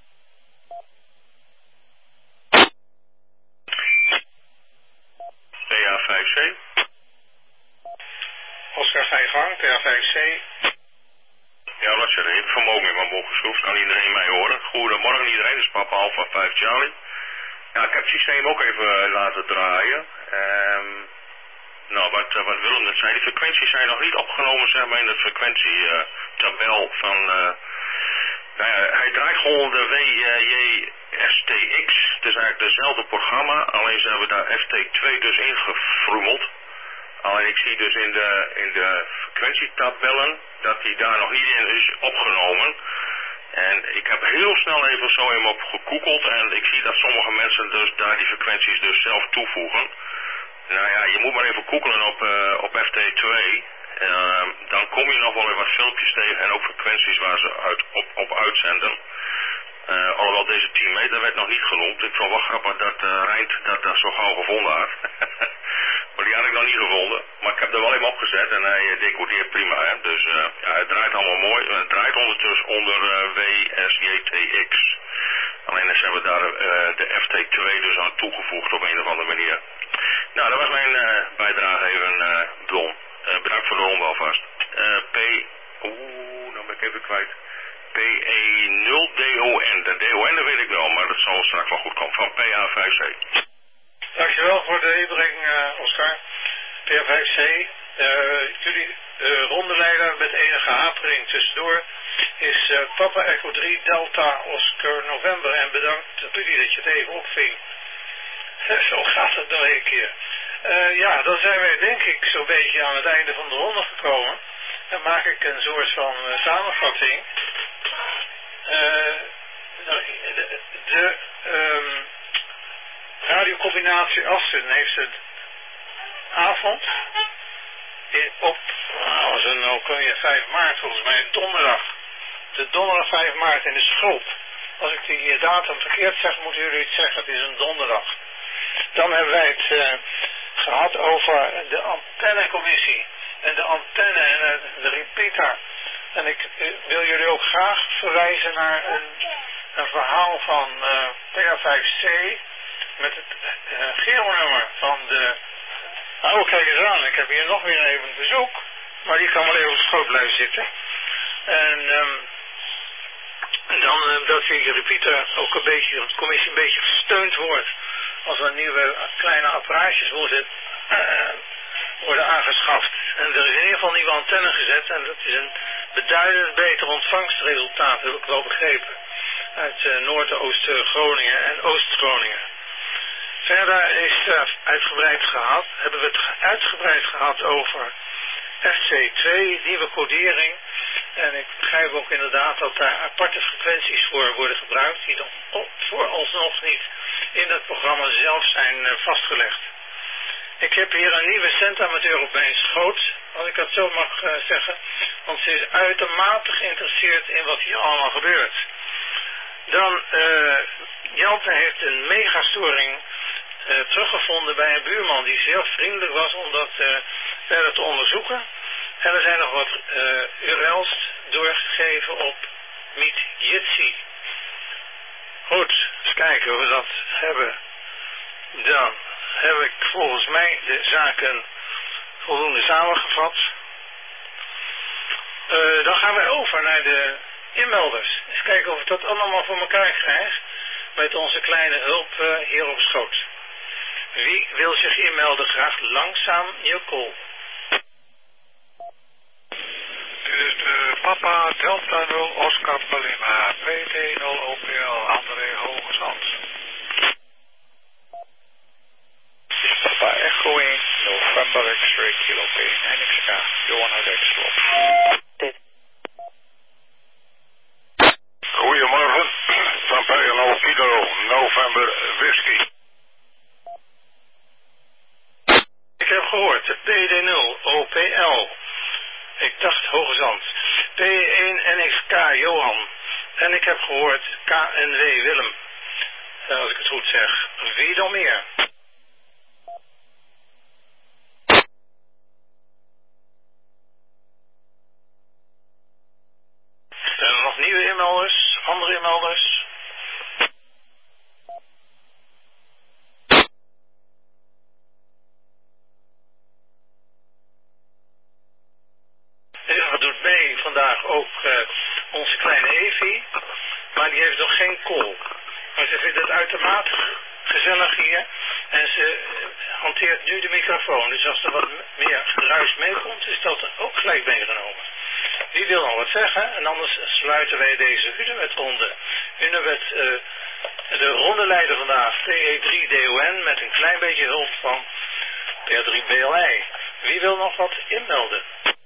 P A vijf C. Oscar, ga je gang, P A vijf C. Ja, dat je er even vermogen in mijn mond geschroefd. Kan iedereen mij horen? Goedemorgen iedereen, dit is Papa Alpha vijf Charlie. Ja, ik heb het systeem ook even laten draaien. Um, nou, wat, wat Willem net zei, die frequenties zijn nog niet opgenomen, zeg maar, in de frequentietabel uh, van... Uh, nou ja, hij draait gewoon de W J S T X. Het is eigenlijk dezelfde programma, alleen ze hebben daar F T twee dus ingefroemeld. Alleen ik zie dus in de, in de frequentietabellen dat die daar nog niet in is opgenomen. En ik heb heel snel even zo in op gegoogeld en ik zie dat sommige mensen dus daar die frequenties dus zelf toevoegen. Nou ja, je moet maar even googelen op, uh, op F T twee. Uh, dan kom je nog wel weer wat filmpjes tegen en ook frequenties waar ze uit, op, op uitzenden. Uh, alhoewel deze tien meter werd nog niet genoemd. Ik vond wel grappig dat uh, Rijnt dat, dat zo gauw gevonden had. Maar die had ik nog niet gevonden. Maar ik heb heb er wel in opgezet en hij uh, decodeert prima, hè. Dus uh, ja, het draait allemaal mooi. Het draait ondertussen onder uh, W S J T X. Alleen dus hebben we daar uh, de F T twee dus aan toegevoegd op een of andere manier. Nou, dat was mijn uh, bijdrage even, uh, Don. Uh, bedankt voor de ronde alvast. Uh, P... Oeh, dan ben ik even kwijt. P E nul D O N. De D O N dat weet ik wel, maar dat zal straks wel goed komen. Van P A vijf C. Dankjewel voor de inbreng, uh, Oscar. P A vijf C. Uh, jullie uh, rondeleider met enige hapering tussendoor is uh, Papa Echo drie Delta Oscar November. En bedankt Rudy dat je het even opving. Zo gaat het nog een keer. Uh, ja, dan zijn wij denk ik zo'n beetje aan het einde van de ronde gekomen. Dan maak ik een soort van uh, samenvatting. Uh, de de um, radiocombinatie Assen heeft een avond in, op, nou, was het nou kun je vijf maart volgens mij, donderdag. De donderdag vijf maart in de Schulp. Als ik die datum verkeerd zeg, moeten jullie het zeggen, het is een donderdag. Dan hebben wij het uh, gehad over de antennecommissie en de antenne en uh, de repeater. En ik uh, wil jullie ook graag verwijzen naar een, een verhaal van uh, P A vijf C met het uh, Giro-nummer van de... Nou, kijk eens aan, ik heb hier nog weer even een bezoek, maar die kan wel even op schoot blijven zitten. En... Um, En dan uh, dat die repeater ook een beetje, de commissie een beetje gesteund wordt als er nieuwe kleine apparaatjes moeten uh, worden aangeschaft. En er is in ieder geval nieuwe antenne gezet en dat is een beduidend beter ontvangstresultaat, heb ik wel begrepen. Uit uh, Noord- en Oost-Groningen en Oost-Groningen. Verder is uh, uitgebreid gehad, hebben we het uitgebreid gehad over F C twee, nieuwe codering. En ik begrijp ook inderdaad dat daar aparte frequenties voor worden gebruikt, die dan vooralsnog niet in het programma zelf zijn uh, vastgelegd. Ik heb hier een nieuwe centamateur op mijn schoot, als ik dat zo mag uh, zeggen, want ze is uitermate geïnteresseerd in wat hier allemaal gebeurt. Dan, uh, Jelte heeft een megastoring uh, teruggevonden bij een buurman die zeer vriendelijk was om dat uh, verder te onderzoeken. En er zijn nog wat uh, U R L's doorgegeven op Meet Jitsi. Goed, eens kijken hoe we dat hebben. Dan heb ik volgens mij de zaken voldoende samengevat. Uh, dan gaan wij over naar de inmelders. Eens kijken of ik dat allemaal voor elkaar krijg met onze kleine hulp uh, hier op schoot. Wie wil zich inmelden? Graag langzaam je call. Dit is de Papa Delta nul Oscar Palima, P T nul O P L, André Hoogezand. Papa Echo één, November X-ray Kilo P één X K, Johan uit Explop. Goedemorgen, van P L O Kilo, November Whisky. Ik heb gehoord, de P D nul O P L. Ik dacht Hoogezand. P één N X K Johan. En ik heb gehoord K N W Willem. Als ik het goed zeg. Wie dan meer? Zijn er nog nieuwe inmelders? Andere inmelders? Er doet mee vandaag ook uh, onze kleine Evie, maar die heeft nog geen call. Maar ze vindt het uitermate gezellig hier en ze hanteert nu de microfoon. Dus als er wat meer geruis meekomt, is dat ook gelijk meegenomen. Wie wil nog wat zeggen? En anders sluiten wij deze Hunebed-ronde. Hunebed, uh, de rondeleider vandaag, P E drie D O N, met een klein beetje hulp van P A drie B L I. Wie wil nog wat inmelden?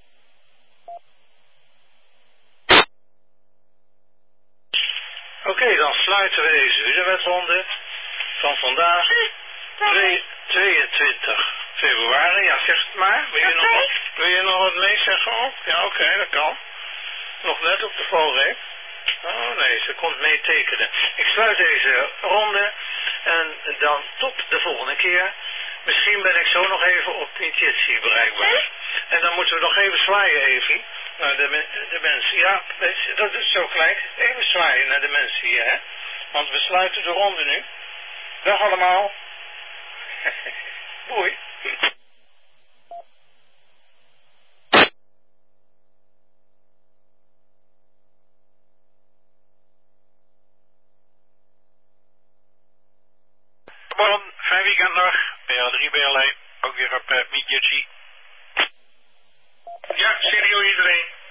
Oké, okay, dan sluiten we deze Hunebed-ronde van vandaag, tweeëntwintig februari. Ja, zeg het maar. Wil je, nog, wat, wil je nog wat mee zeggen ook? Ja, oké, okay, dat kan. Nog net op de valreep. Oh nee, ze komt mee tekenen. Ik sluit deze ronde en dan tot de volgende keer Misschien ben ik zo nog even op die Jitsi bereikbaar. En dan moeten we nog even zwaaien, Evie. Naar de, de mensen. Ja, dat is zo gelijk. Even zwaaien naar de mensen hier, hè. Want we sluiten de ronde nu. Dag allemaal. Doei. Bon, fijn weekend nog. B L drie B L E. Ook weer op uh, Meet Jitsi. Ja, serieus iedereen.